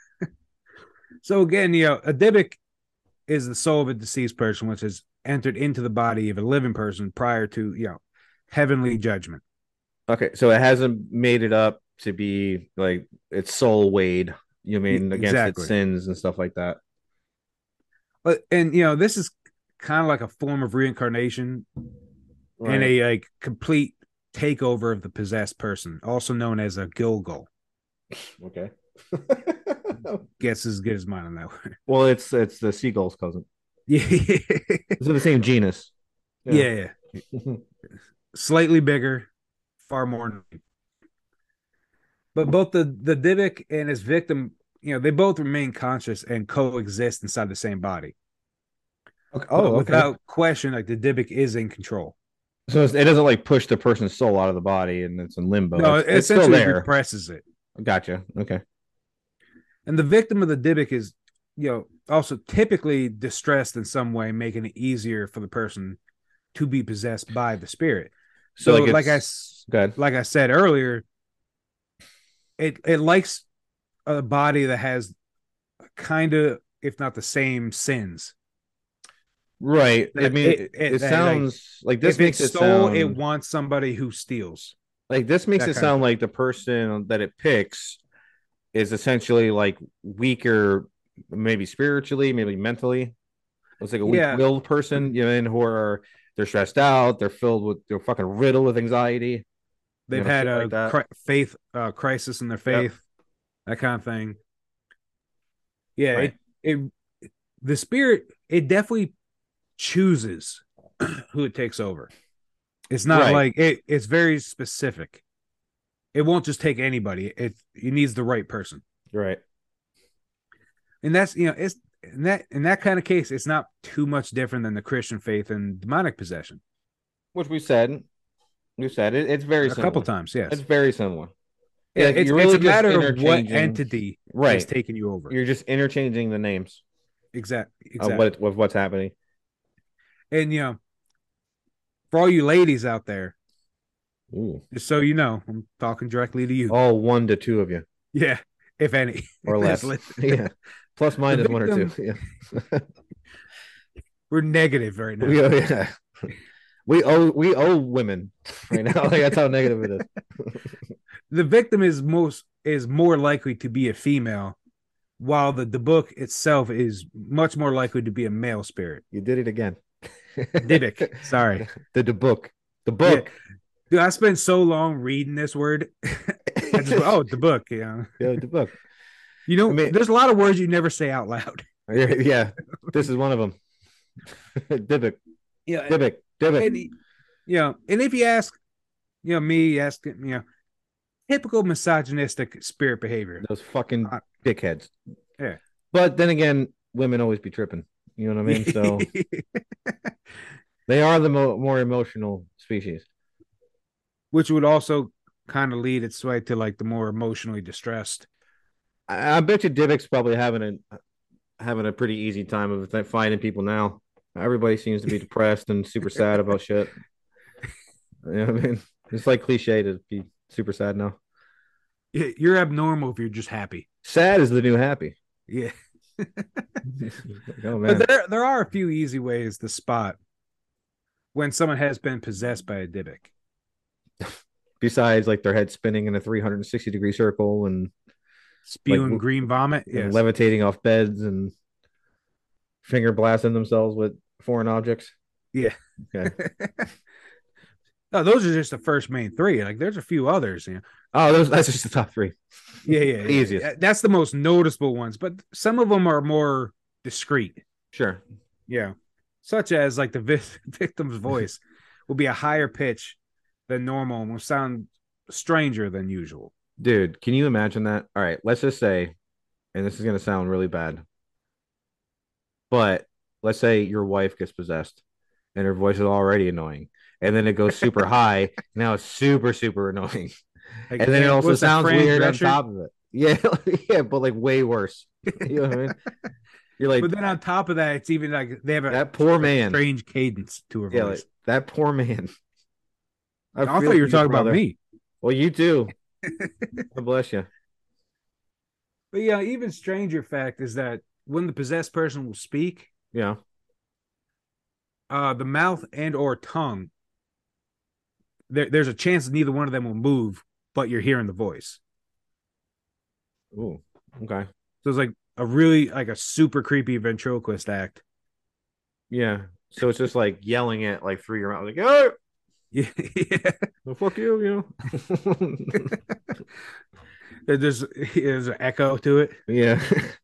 so again, you know, a Dybbuk is the soul of a deceased person, which has entered into the body of a living person prior to, you know, heavenly judgment. Okay, so it hasn't made it up to be like its soul weighed, you mean, against Exactly. its sins and stuff like that. But and you know, this is kind of like a form of reincarnation Right. and a like complete takeover of the possessed person, also known as a Gilgul. Okay. Guess as good as mine on that one. Well, it's it's the seagull's cousin. Yeah. It's in the same genus. Yeah. yeah. Slightly bigger, far more. But both the the Dybbuk and his victim, you know, they both remain conscious and coexist inside the same body. Okay. But Oh, okay. without question, like the Dybbuk is in control. So it's, it doesn't like push the person's soul out of the body and it's in limbo. No, it's, it it's still essentially there. represses it. Gotcha. Okay. And the victim of the Dybbuk is, you know, also typically distressed in some way, making it easier for the person to be possessed by the spirit. So, So, like, like I good. like I said earlier, it it likes a body that has kind of, if not the same sins. Right. I mean, It, it, it, it that, sounds like, like this if makes it's it stole, sound it wants somebody who steals. like this makes That it kind of sound thing. like the person that it picks is essentially like weaker, maybe spiritually, maybe mentally. It's like a Yeah. weak-willed person, you know, and who are they're stressed out, they're filled with, they're fucking riddled with anxiety. They've You know, had shit a like that. cri- faith uh, crisis in their Yep. faith, that kind of thing. Yeah, Right. it, it the spirit it definitely chooses who it takes over. It's not Right. like it. It's very specific. It won't just take anybody. It it needs the right person, Right. and that's you know it's in that in that kind of case, it's not too much different than the Christian faith and demonic possession. Which we said, we said it, it's very A similar. couple times, yes. It's very similar. Yeah, Like, it's, you're it's really a just matter of what interchanging- entity Right. is taking you over. You're just interchanging the names Exact, of exactly. what of what's happening. And you know, for all you ladies out there, Ooh. just so you know, I'm talking directly to you. Oh, one to two of you Yeah, if any, or less. Yeah. Plus minus one or two. Yeah. We're negative right now. We owe, yeah. We owe we owe women right now. Like, that's how negative it is. The victim is most is more likely to be a female, while the, the book itself is much more likely to be a male spirit. You did it again. Dybbuk. Sorry. The, the book. The book. Yeah. Dude, I spent so long reading this word. I just, oh, the book. Yeah. Yeah, the book. You know, I mean- there's a lot of words you never say out loud. Yeah, this is one of them. Dybbuk. Yeah. Dybbuk. Dybbuk. And, you know, and if you ask, you know, me asking, you know, typical misogynistic spirit behavior. Those fucking Uh, dickheads. Yeah. But then again, women always be tripping. You know what I mean? So they are the mo- more emotional species. Which would also kind of lead its way to like the more emotionally distressed. I, I bet you Dybbuk's probably having a having a pretty easy time of it, finding people now. Everybody seems to be depressed and super sad about shit. You know what I mean? It's like cliche to be super sad now. You're abnormal if you're just happy. Sad is the new happy. Yeah. Oh man. But there there are a few easy ways to spot when someone has been possessed by a Dybbuk. Besides like their head spinning in a three hundred sixty degree circle and like spewing green vomit. and Yes. levitating off beds and finger blasting themselves with foreign objects. Yeah. Okay. No, those are just the first main three. Like there's a few others. You know? Oh, those that's just the top three. Yeah, yeah, The yeah. easiest. That's the most noticeable ones, but some of them are more discreet. Sure. Yeah. Such as like the vi- victim's voice will be a higher pitch than normal and will sound stranger than usual. Dude, can you imagine that? All right, let's just say, and this is gonna sound really bad, but let's say your wife gets possessed and her voice is already annoying. And then it goes super high. Now it's super, super annoying. Like, And then it also sounds weird on Drescher? top of it. Yeah, yeah, but like way worse. You know what I mean? You're like, But then on top of that, it's even like they have a that poor man. strange cadence to her Yeah, voice. like, that poor man. I, I thought you were talking about me. Well, you too. God bless you. But yeah, even stranger fact is that when the possessed person will speak, Yeah. uh, the mouth and or tongue, there, there's a chance that neither one of them will move, but you're hearing the voice. Ooh, okay. So it's like a really like a super creepy ventriloquist act. Yeah. So it's just like yelling it like through your mouth, like, oh, Yeah, yeah. well, fuck you, you know. There's there's an echo to it. Yeah.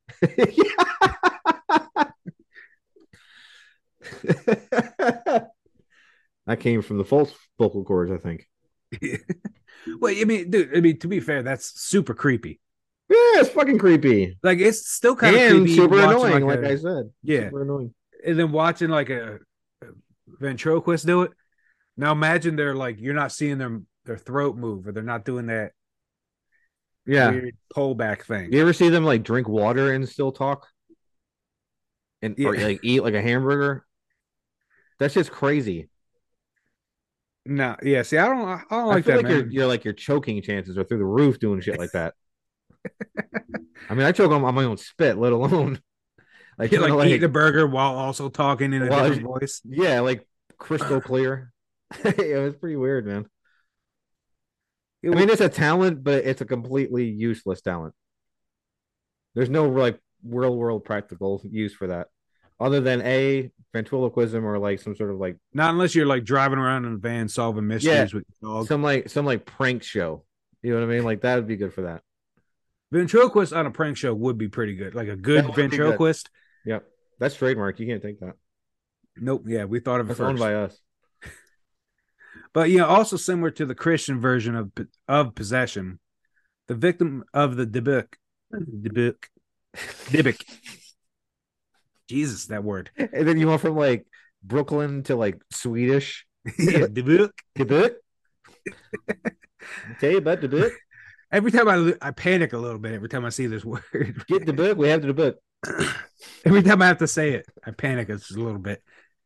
That came from the false vocal cords, I think. Well, I mean, dude, I mean, to be fair, that's super creepy. Yeah, it's fucking creepy. Like, it's still kind of And creepy. super watching, annoying, like, like a- I said. Yeah. Super annoying. And then watching like a, a ventriloquist do it. Now imagine they're like, you're not seeing them their throat move, or they're not doing that Yeah. weird pullback thing. You ever see them like drink water and still talk? And or Yeah. like eat like a hamburger? That's just crazy. No, yeah. See, I don't, I don't I like feel that, like your man. your like your choking chances are through the roof doing shit like that. I mean, I choke on, on my own spit, let alone like, You like, like eating a burger while also talking in a Well, different voice. yeah, like crystal clear. It was pretty weird, man. I mean, it's a talent, but it's a completely useless talent. There's no like real world practical use for that, other than a ventriloquism or like some sort of like Not unless you're like driving around in a van solving mysteries Yeah. with your dog. some like some like prank show. You know what I mean? Like that would be good for that. Ventriloquist on a prank show would be pretty good. Like a That good would be good. ventriloquist. Yep, that's trademark. You can't take that. Nope. Yeah, we thought of it That's first. owned by us. But you know, also similar to the Christian version of of possession, the victim of the Dybbuk, Dybbuk, Dybbuk. Jesus, that word. And then you went from like Brooklyn to like Swedish. Yeah, Dybbuk. Quebec. Tell you about the book. Every time I I panic a little bit every time I see this word. Get the book. We have the book. Every time I have to say it, I panic just a little bit.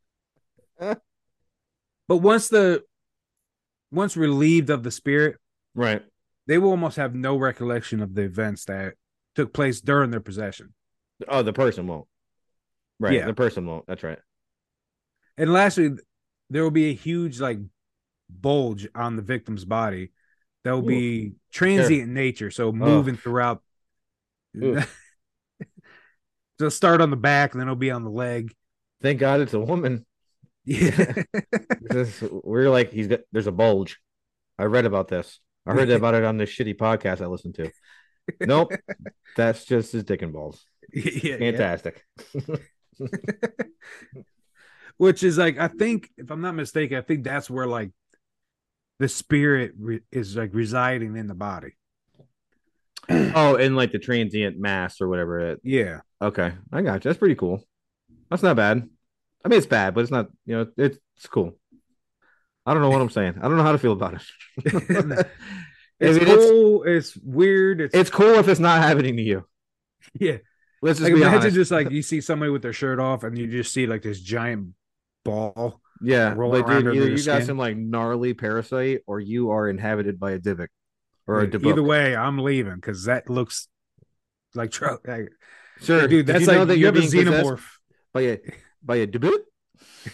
But once the once relieved of the spirit, Right. they will almost have no recollection of the events that took place during their possession. Oh, the person won't. Right. Yeah. The person won't. That's right. And lastly, there will be a huge like bulge on the victim's body that will be transient in nature, so moving throughout. Ooh. So start on the back, and then it'll be on the leg. Thank God it's a woman. Yeah. This- we're like, he's got, there's a bulge. I read about this. I heard about it on this shitty podcast I listened to. Nope. That's just his dick and balls. Yeah, Fantastic. yeah. Which is like, I think, if I'm not mistaken, I think that's where like the spirit re- is like residing in the body. Oh, in like the transient mass or whatever. It, Yeah. okay. I got you. That's pretty cool. That's not bad. I mean, it's bad, but it's not, you know, it's, it's cool. I don't know what I'm saying. I don't know how to feel about it. It's I mean, cool. It's, weird. It's, It's cool if it's not happening to you. yeah. Let's just Like be imagine honest. just like you see somebody with their shirt off and you just see like this giant ball. Yeah, rolling but around dude, under either the you got skin. some like gnarly parasite or you are inhabited by a Dybbuk or a Dybbuk. Either way, I'm leaving because that looks like, tro- like Sure, Hey, dude, Did that's you know like that you you're have a being possessed xenomorph. by a by a Dybbuk?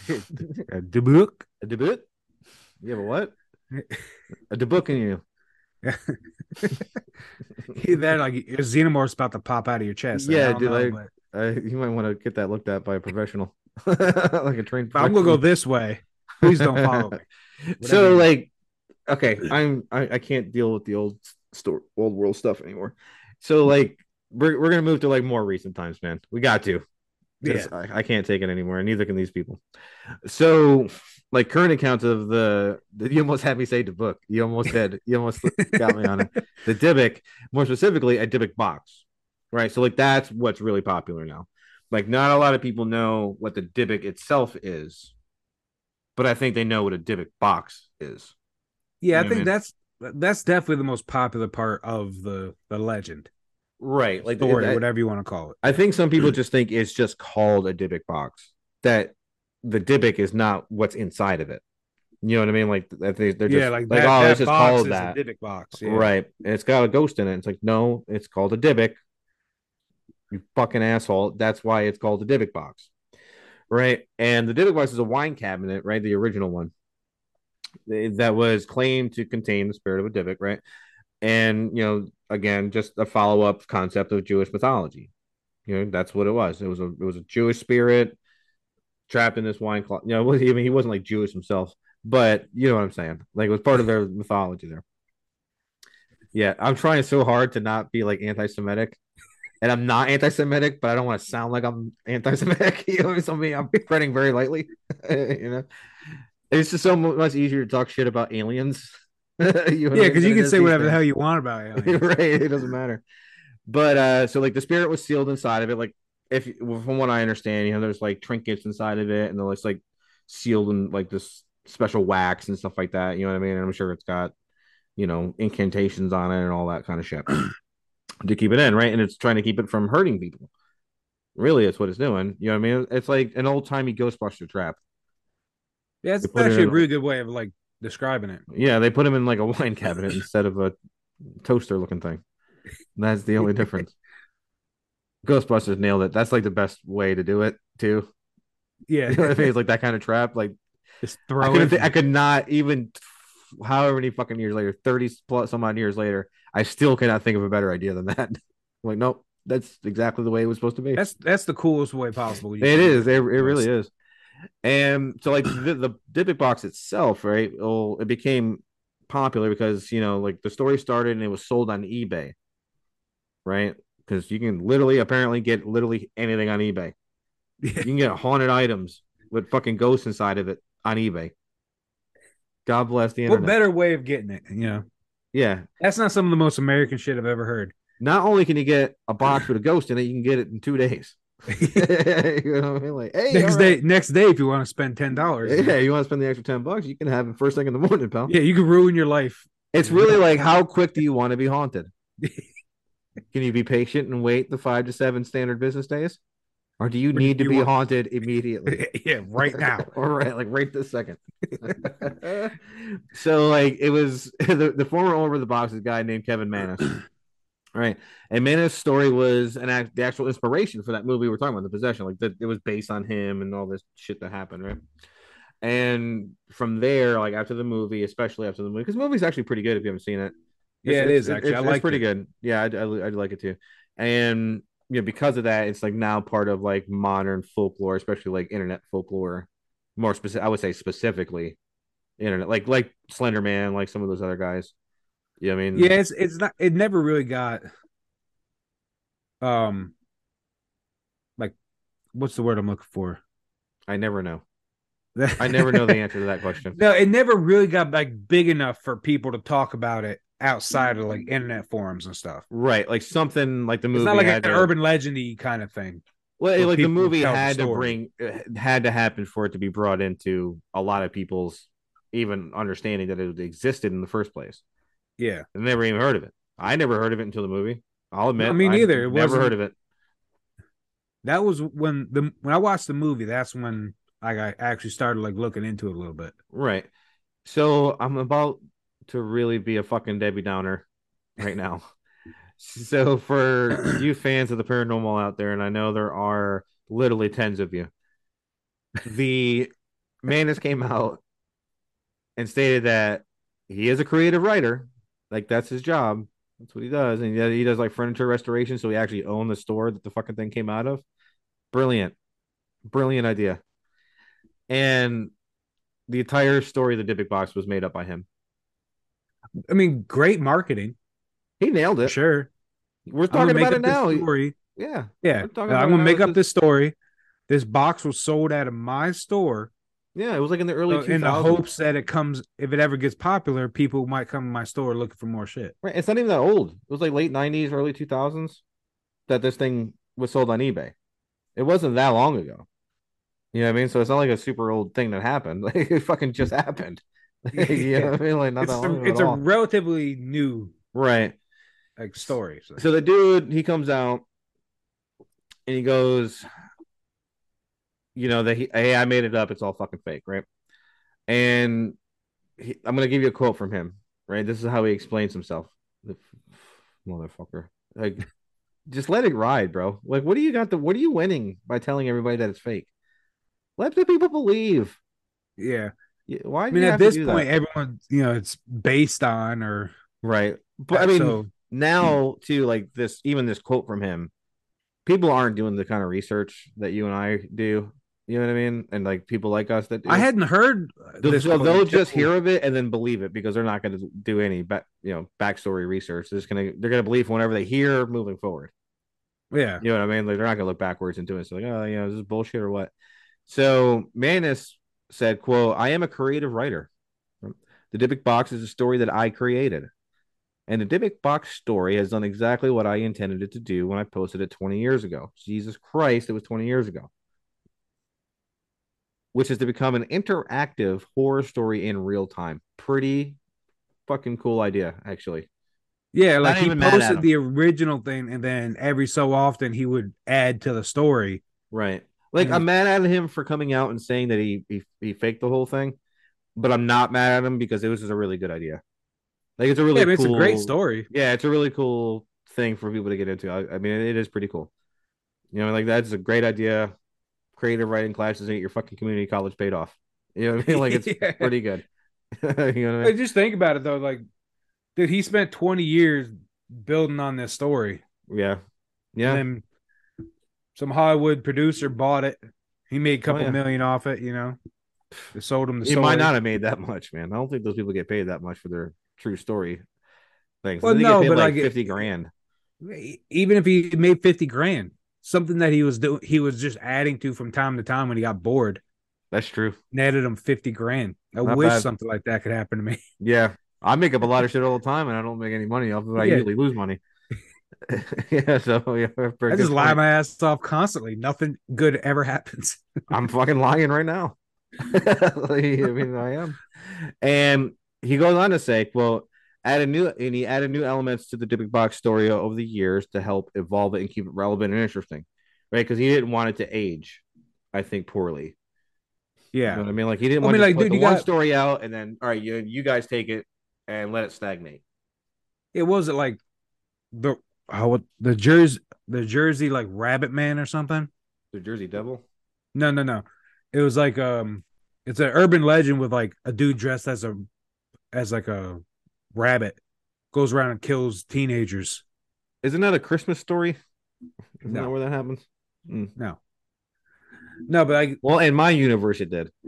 A Dybbuk? A Dybbuk? You have a what? A Dybbuk in you. That like a xenomorph's about to pop out of your chest. Like, I Yeah, don't dude, know, like but uh, you might want to get that looked at by a professional, like a trained if I'm gonna go professional. this way, please don't follow me. Whatever So you do. like, okay, I'm I, I can't deal with the old store old world stuff anymore. So like, we're we're gonna move to like more recent times, man. We got to Yeah. because I, I can't take it anymore, and neither can these people. So, like current accounts of the, the you almost had me say the book. You almost did. You almost got me on it. The Dybbuk, more specifically, a Dybbuk box, right? So, like that's what's really popular now. Like, not a lot of people know what the Dybbuk itself is, but I think they know what a Dybbuk box is. Yeah, You I know what I think mean? that's that's definitely the most popular part of the the legend, Right. Like, it, story, I, whatever you want to call I think some people it. just think it's just called a Dybbuk box. That the Dybbuk is not what's inside of it. You know what I mean? Like that they, they're Yeah, just like like, that oh, it's that just box called is the that. Dybbuk box. Yeah. Right. And it's got a ghost in it. It's like, no, it's called a Dybbuk. You fucking asshole. That's why it's called a Dybbuk box. Right. And the Dybbuk box is a wine cabinet, right? The original one that was claimed to contain the spirit of a Dybbuk, right? And, you know, again, just a follow up concept of Jewish mythology. You know, that's what it was. It was a it was a Jewish spirit trapped in this wine closet. You know, I mean, he wasn't like Jewish himself, but you know what I'm saying. Like, it was part of their mythology there. Yeah, I'm trying so hard to not be like anti-Semitic, and I'm not anti-Semitic, but I don't want to sound like I'm anti-Semitic. You know, something I'm treading very lightly. You know, it's just so much easier to talk shit about aliens. You know what I Yeah, mean? because Than you it can is say these whatever the hell things. you want about aliens. Right? It doesn't matter. But uh, so like the spirit was sealed inside of it. Like, if from what I understand, you know, there's like trinkets inside of it, and they're like, like sealed in like this special wax and stuff like that. You know what I mean? And I'm sure it's got, you know, incantations on it and all that kind of shit to keep it in, right? And it's trying to keep it from hurting people. Really, it's what it's doing. You know what I mean? It's like an old timey Ghostbuster trap. Yeah, They it's put it actually a in, really good way of like describing it. yeah, they put him in like a wine cabinet instead of a toaster looking thing. That's the only difference. Ghostbusters nailed it. That's like the best way to do it too. Yeah, You know what I mean? It's like that kind of trap. Like, just I throw couldn't, it. th- I And, could not even, however many fucking years later, thirty plus some odd years later, I still cannot think of a better idea than that. I'm like, nope, that's exactly the way it was supposed to be. that's that's the coolest way possible you It can do is. it. It, it To be really honest. is. And so, like the the Dybbuk box itself, right? Well, it became popular because, you know, like the story started and it was sold on eBay, right? Because you can literally, apparently, get literally anything on eBay. Yeah. You can get haunted items with fucking ghosts inside of it on eBay. God bless the What internet. better way of getting it? You know, Yeah. that's not some of the most American shit I've ever heard. Not only can you get a box with a ghost in it, you can get it in two days. You know what I mean? Like, hey, all Next right. day, next day, if you want to spend ten dollars, you Yeah, know, you want to spend the extra ten bucks, you can have it first thing in the morning, pal. yeah, you can ruin your life. It's really Real like, fast. how quick do you want to be haunted? Can you be patient and wait the five to seven standard business days? Or do you Or do need to you be want? haunted immediately? Yeah, right now. All right, like right this second. So like it was the, the former owner of the box is a guy named Kevin Manis. Right. And Manis' story was an act, the actual inspiration for that movie we're talking about, The Possession. Like that, it was based on him and all this shit that happened, right? And from there, like after the movie, especially after the movie, because the movie's actually pretty good if you haven't seen it. It's Yeah, it it's is actually. I it's it's liked pretty it. good. Yeah, I I I'd like it too. And you know, because of that, it's like now part of like modern folklore, especially like internet folklore. More specific, I would say specifically internet, like like Slender Man, like some of those other guys. Yeah, I Yeah, mean, it's it's not. It never really got um like what's the word I'm looking for? I never know. I never know the answer to that question. No, it never really got like big enough for people to talk about it outside of like internet forums and stuff. Right, like something like the It's not movie like an had to. urban legendy kind of thing Well, where like the people would movie tell the had to story. bring had to happen for it to be brought into a lot of people's even understanding that it existed in the first place. Yeah. I never even heard of it. I never heard of it until the movie. I'll No, admit, me I neither. It never heard wasn't. of it. That was when the when I watched the movie. That's when I got actually started like looking into it a little bit. Right. So I'm about to really be a fucking Debbie Downer right now. So for you fans of the paranormal out there, and I know there are literally tens of you, the man has came out and stated that he is a creative writer, Like that's his job. That's what he does. And he does like furniture restoration. So he actually owned the store that the fucking thing came out of. Brilliant. Brilliant idea. And the entire story of the Dybbuk box was made up by him. I mean, great marketing He nailed for it. sure. We're I'm gonna talking make about it up this now. story. Yeah. Yeah, We're talking uh, I'm about it gonna now. make This up is, this story. This box was sold out of my store, yeah, it was like in the early so in the two thousands. hopes that it comes, if it ever gets popular, people might come to my store looking for more shit. Right. It's not even that old. It was like late nineties, early two thousands that this thing was sold on eBay. It wasn't that long ago. You know what I mean? So it's not like a super old thing that happened. Like it fucking just happened. You know Yeah, what I mean? Like not that it's long a ago at it's a all. relatively new Right. like story. So. So the dude, he comes out and he goes, you know, that he, hey, I made it up. It's all fucking fake, right? And he, I'm gonna give you a quote from him, right? This is how he explains himself. The motherfucker, like, just let it ride, bro. Like, what do you got? The what are you winning by telling everybody that it's fake? Let the people believe. Yeah, Why I do mean, you at have to this do point, that? everyone, you know, it's based on or Right. But I uh, mean, so. now too, like this, even this quote from him, people aren't doing the kind of research that you and I do. You know what I mean? And like people like us that I do. hadn't heard They'll, this so quote they'll just until hear of it and then believe it because they're not going to do any back, you know, backstory research. They're just gonna they're gonna believe whenever they hear moving forward. yeah, You know what I mean? Like they're not gonna look backwards and do it. So like, oh, you know, this is bullshit or what? So Manus said, "quote I am a creative writer. The Dybbuk box is a story that I created, and the Dybbuk box story has done exactly what I intended it to do when I posted it twenty years ago. Jesus Christ, it was twenty years ago." Which is to become an interactive horror story in real time. Pretty fucking cool idea, actually. yeah. Like Not he even mad at posted him. the original thing, and then every so often he would add to the story. Right. Like And I'm it, mad at him for coming out and saying that he he, he faked the whole thing, but I'm not mad at him because it was just a really good idea. Like it's a yeah, I really mean, it's a great cool, story. yeah, it's a really cool thing for people to get into. I, I mean, it is pretty cool. You know, like that's a great idea. Creative writing classes at your fucking community college paid off. You know what I mean? Like it's Yeah. pretty good. You know what I mean? But just think about it though, like, dude, he spent twenty years building on this story, Yeah. and Yeah. then some Hollywood producer bought it. He made a Oh couple yeah. million off it, you know. They sold him the He might story. not have made that much, man. I don't think those people get paid that much for their true story things. Well, They get no, paid but like like, fifty grand. even if he made fifty grand, something that he was doing, he was just adding to from time to time when he got bored, That's true. netted him fifty grand. I Not wish bad. something like that could happen to me. Yeah. I make up a lot of shit all the time and I don't make any money off of it. I Yeah. usually lose money. Yeah, so yeah, for a I just good lie point. my ass off constantly. Nothing good ever happens. I'm fucking lying right now. Like, I mean, I am. And he goes on to say, well, add a new and he added new elements to the Dybbuk box story over the years to help evolve it and keep it relevant and interesting. Right? Because he didn't want it to age, I think, poorly. You know Yeah. what I mean? Like he didn't I want mean, to just like, put dude, the you one got, story out and then all right, you you guys take it and let it stagnate. it wasn't like the, how, the Jersey, the Jersey, like Rabbit Man or something. The Jersey Devil. No, no, no. It was like, um, it's an urban legend with like a dude dressed as a, as like a rabbit goes around and kills teenagers. Isn't that a Christmas story? Isn't that No, where that happens? Mm. no, no, but I, Well, in my universe, it did.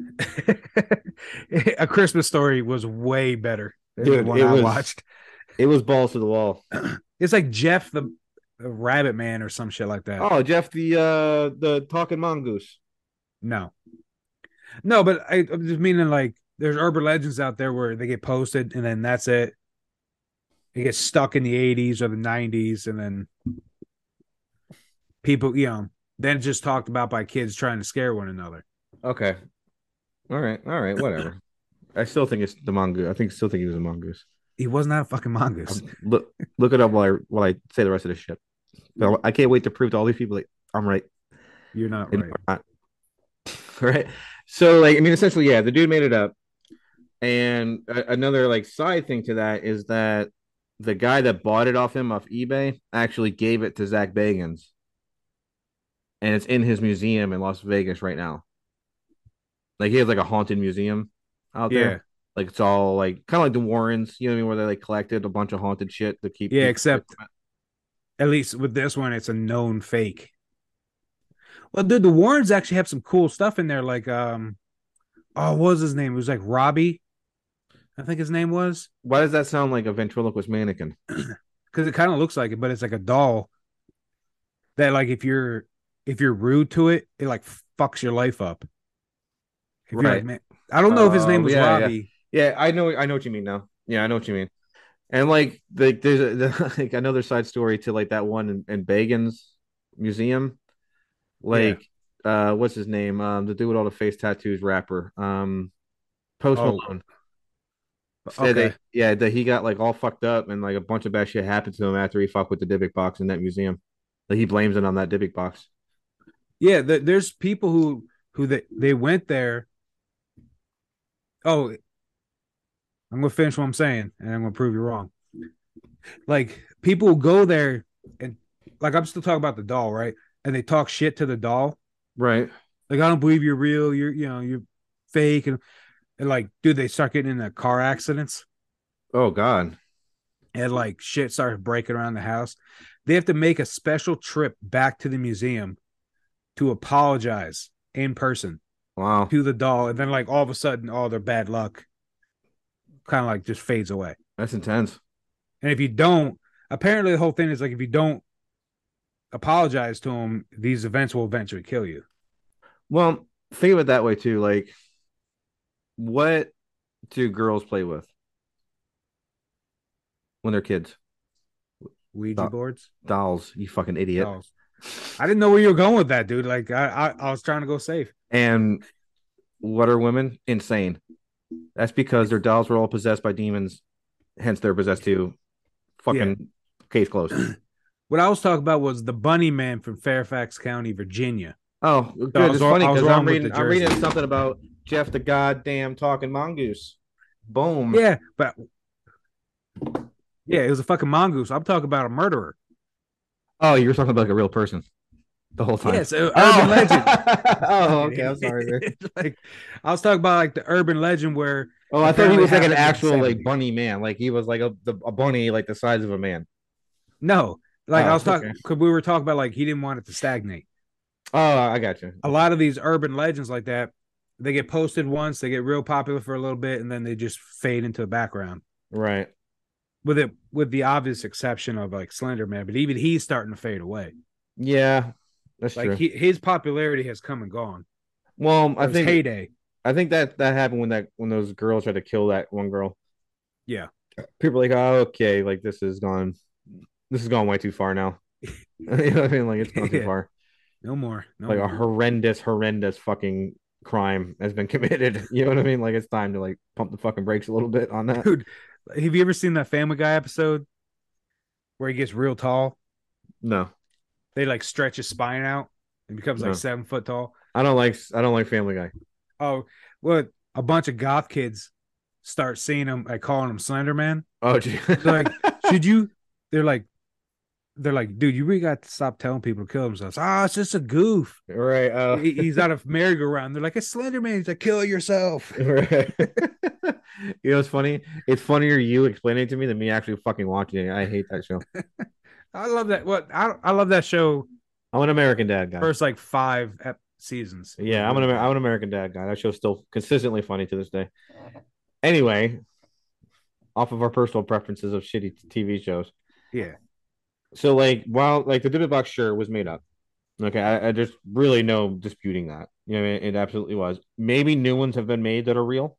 A Christmas Story was way better than the Dude, one it I was watched. it was balls to the wall. It's like Jeff the, the Rabbit Man or some shit like that. Oh, Jeff, the uh the talking mongoose. No, no, but I, I'm just meaning like there's urban legends out there where they get posted and then that's it. It gets stuck in the eighties or the nineties, and then people, you know, then it's just talked about by kids trying to scare one another. Okay. All right. All right. Whatever. I still think it's the mongoose. I think still think he was a mongoose. He was not a fucking mongoose. Um, look look it up while I while I say the rest of this shit. But I can't wait to prove to all these people that I'm right. You're not And right. you're not. Right. So like I mean essentially, yeah, the dude made it up. And a- another like side thing to that is that the guy that bought it off him off eBay actually gave it to Zach Bagans, and it's in his museum in Las Vegas right now. Like he has like a haunted museum out Yeah. there. Like it's all like kind of like the Warrens, you know what I mean, where they like collected a bunch of haunted shit to keep Yeah, people away except from at least with this one, it's a known fake. Well, dude, the Warrens actually have some cool stuff in there. Like, um, oh, what was his name? It was like Robbie, I think his name was, it. Why does that sound like a ventriloquist mannequin? because it kind of looks like it, but it's like a doll that, like, if you're if you're rude to it, it like fucks your life up. If you're like, Right. man, I don't know if his name Oh was yeah, yeah, Robbie. yeah. I know, I know what you mean now. Yeah, I know what you mean. And like, like there's a, like another side story to like that one in, in Bagan's museum. Yeah. Like, uh, what's his name? Um, the dude with all the face tattoos, rapper. Um, Post Oh, Malone said okay. that yeah, that he got like all fucked up and like a bunch of bad shit happened to him after he fucked with the Dybbuk box in that museum. Like he blames it on that Dybbuk box. Yeah, th- there's people who who they they went there. Oh, I'm gonna finish what I'm saying, and I'm gonna prove you wrong. Like people go there and like I'm still talking about the doll, right? And they talk shit to the doll. Right. Like I don't believe you're real. You're you know you're fake, and, and like dude, they start getting into car accidents, Oh God. and like shit starts breaking around the house. They have to make a special trip back to the museum to apologize in person Wow. to the doll, and then like all of a sudden, all their bad luck kind of like just fades away. That's intense. And if you don't, apparently the whole thing is like if you don't apologize to them, these events will eventually kill you. Well, think of it that way too. Like, what do girls play with when they're kids? Ouija Do- boards, dolls, you fucking idiot. dolls. I didn't know where you were going with that, dude. Like I, I, I was trying to go safe. And what are women? Insane. That's because their dolls were all possessed by demons, hence they're possessed too. Yeah. Fucking case closed. What I was talking about was the Bunny Man from Fairfax County, Virginia. Oh, So I good. was It's funny I was because I'm wrong with the reading I'm reading jersey. something about Jeff the goddamn talking mongoose. Boom. Yeah, but yeah, it was a fucking mongoose. I'm talking about a murderer. Oh, you were talking about like a real person the whole time. Yes, uh, urban Oh, legend. oh, Fucking okay. I'm sorry, man. idiot. Like I was talking about like the urban legend where Oh, I thought he apparently was like an happened in the actual like seventies. bunny man. Like he was like a the, a bunny like the size of a man. No, like I Oh, was talking okay. because we were talking about like he didn't want it to stagnate. Oh, I got you. A lot of these urban legends like that, they get posted once, they get real popular for a little bit, and then they just fade into the background. Right. With it, with the obvious exception of like Slender Man, but even he's starting to fade away. Yeah, that's Like true. he, his popularity has come and gone Well, I from his think heyday. I think that that happened when that when those girls tried to kill that one girl. Yeah, People were like, oh, okay, like this is gone. This has gone way too far now. You know what I mean? Like it's gone too yeah. far. No more, no Like a more, horrendous, horrendous fucking crime has been committed. You know what I mean? Like it's time to like pump the fucking brakes a little bit on that. dude. Have you ever seen that Family Guy episode where he gets real tall? No, They like stretch his spine out and becomes like no. seven foot tall. I don't like I don't like Family Guy. Oh, what a bunch of goth kids start seeing him, like calling him Slender Man. Oh, gee. They're like, should you? They're like, they're like, dude, you really got to stop telling people to kill themselves. Ah, oh, it's just a goof. Right. Uh, He's out of merry-go-round. They're like, it's Slender Man. He's like, kill yourself. right. You know, it's funny. It's funnier you explaining it to me than me actually fucking watching it. I hate that show. I love that. What I I love that show. I'm an American Dad guy. First like five ep- seasons. Yeah, I'm an I'm an American Dad guy. That show's still consistently funny to this day. Anyway, off of our personal preferences of shitty T V shows. Yeah, So like while like the Dybbuk box sure was made up. Okay, I, I there's really no disputing that. You know, it, it absolutely was. Maybe new ones have been made that are real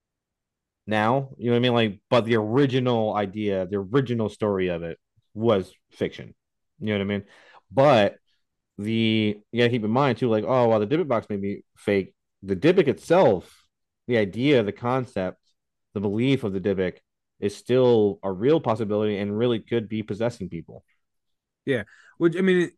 now. You know what I mean? Like, but the original idea, the original story of it was fiction. You know what I mean? But the you gotta keep in mind too, like, oh, while the Dybbuk box may be fake, the Dybbuk itself, the idea, the concept, the belief of the Dybbuk is still a real possibility and really could be possessing people. yeah. Which I mean,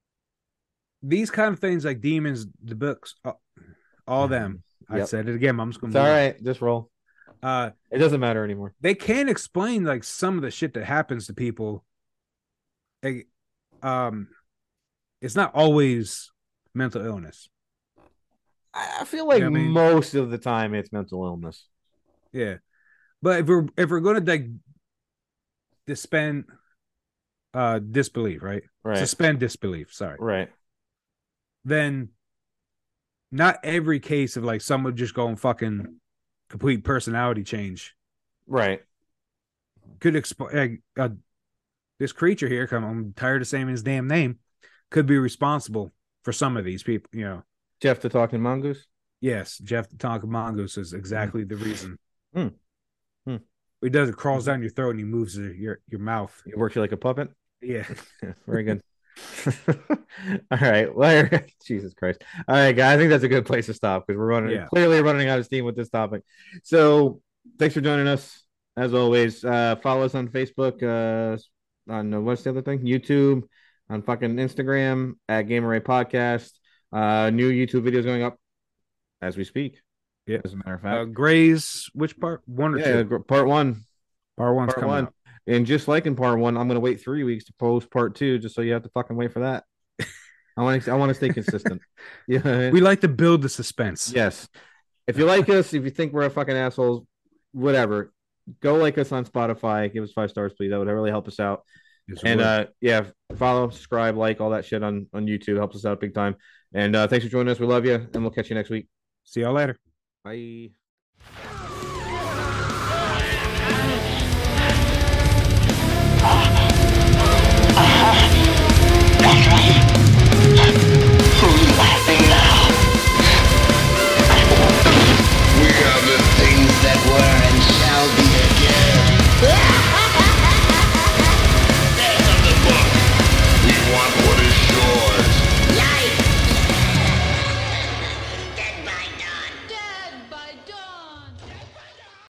these kind of things like demons, the books, uh, all of them. I Yep. said it again. I'm just gonna It's all move on. right. Just roll. Uh, It doesn't matter anymore. they can explain like some of the shit that happens to people. Like, um, it's not always mental illness. I feel You like know what I mean? most of the time it's mental illness. Yeah, but if we're if we're gonna like suspend uh disbelief, right? Right. Suspend disbelief. Sorry. Right. Then not every case of like someone just going fucking complete personality change Right. could explain uh, uh, this creature here. Come, I'm tired of saying his damn name. Could be responsible for some of these people. You know. Jeff the talking mongoose. Yes, Jeff the Tonka Mongoose is Mm. exactly the reason. Mm. Mm. He does it, crawls Mhm. down your throat, and he moves your your mouth. It works you like a puppet. Yeah. Very good. All right. Well, Jesus Christ. All right, guys. I think that's a good place to stop because we're running Yeah. clearly running out of steam with this topic. So thanks for joining us. As always, uh, follow us on Facebook, uh, on uh, what's the other thing? YouTube, on fucking Instagram at Game Array Podcast. Uh, new YouTube videos going up as we speak, Yeah. as a matter of Uh, fact. Grays, which part? One or Yeah, two? gr- part one. Part one's Part coming one. out. And just like in part one, I'm gonna wait three weeks to post part two, just so you have to fucking wait for that. I want to I want to stay consistent. Yeah. We like to build the suspense. Yes. If you like us, if you think we're a fucking assholes, whatever, go like us on Spotify. Give us five stars, please. That would really help us out. Yes, And would. uh, yeah, follow, subscribe, like all that shit on on YouTube helps us out big time. And uh, thanks for joining us. We love you, and we'll catch you next week. See y'all later. Bye.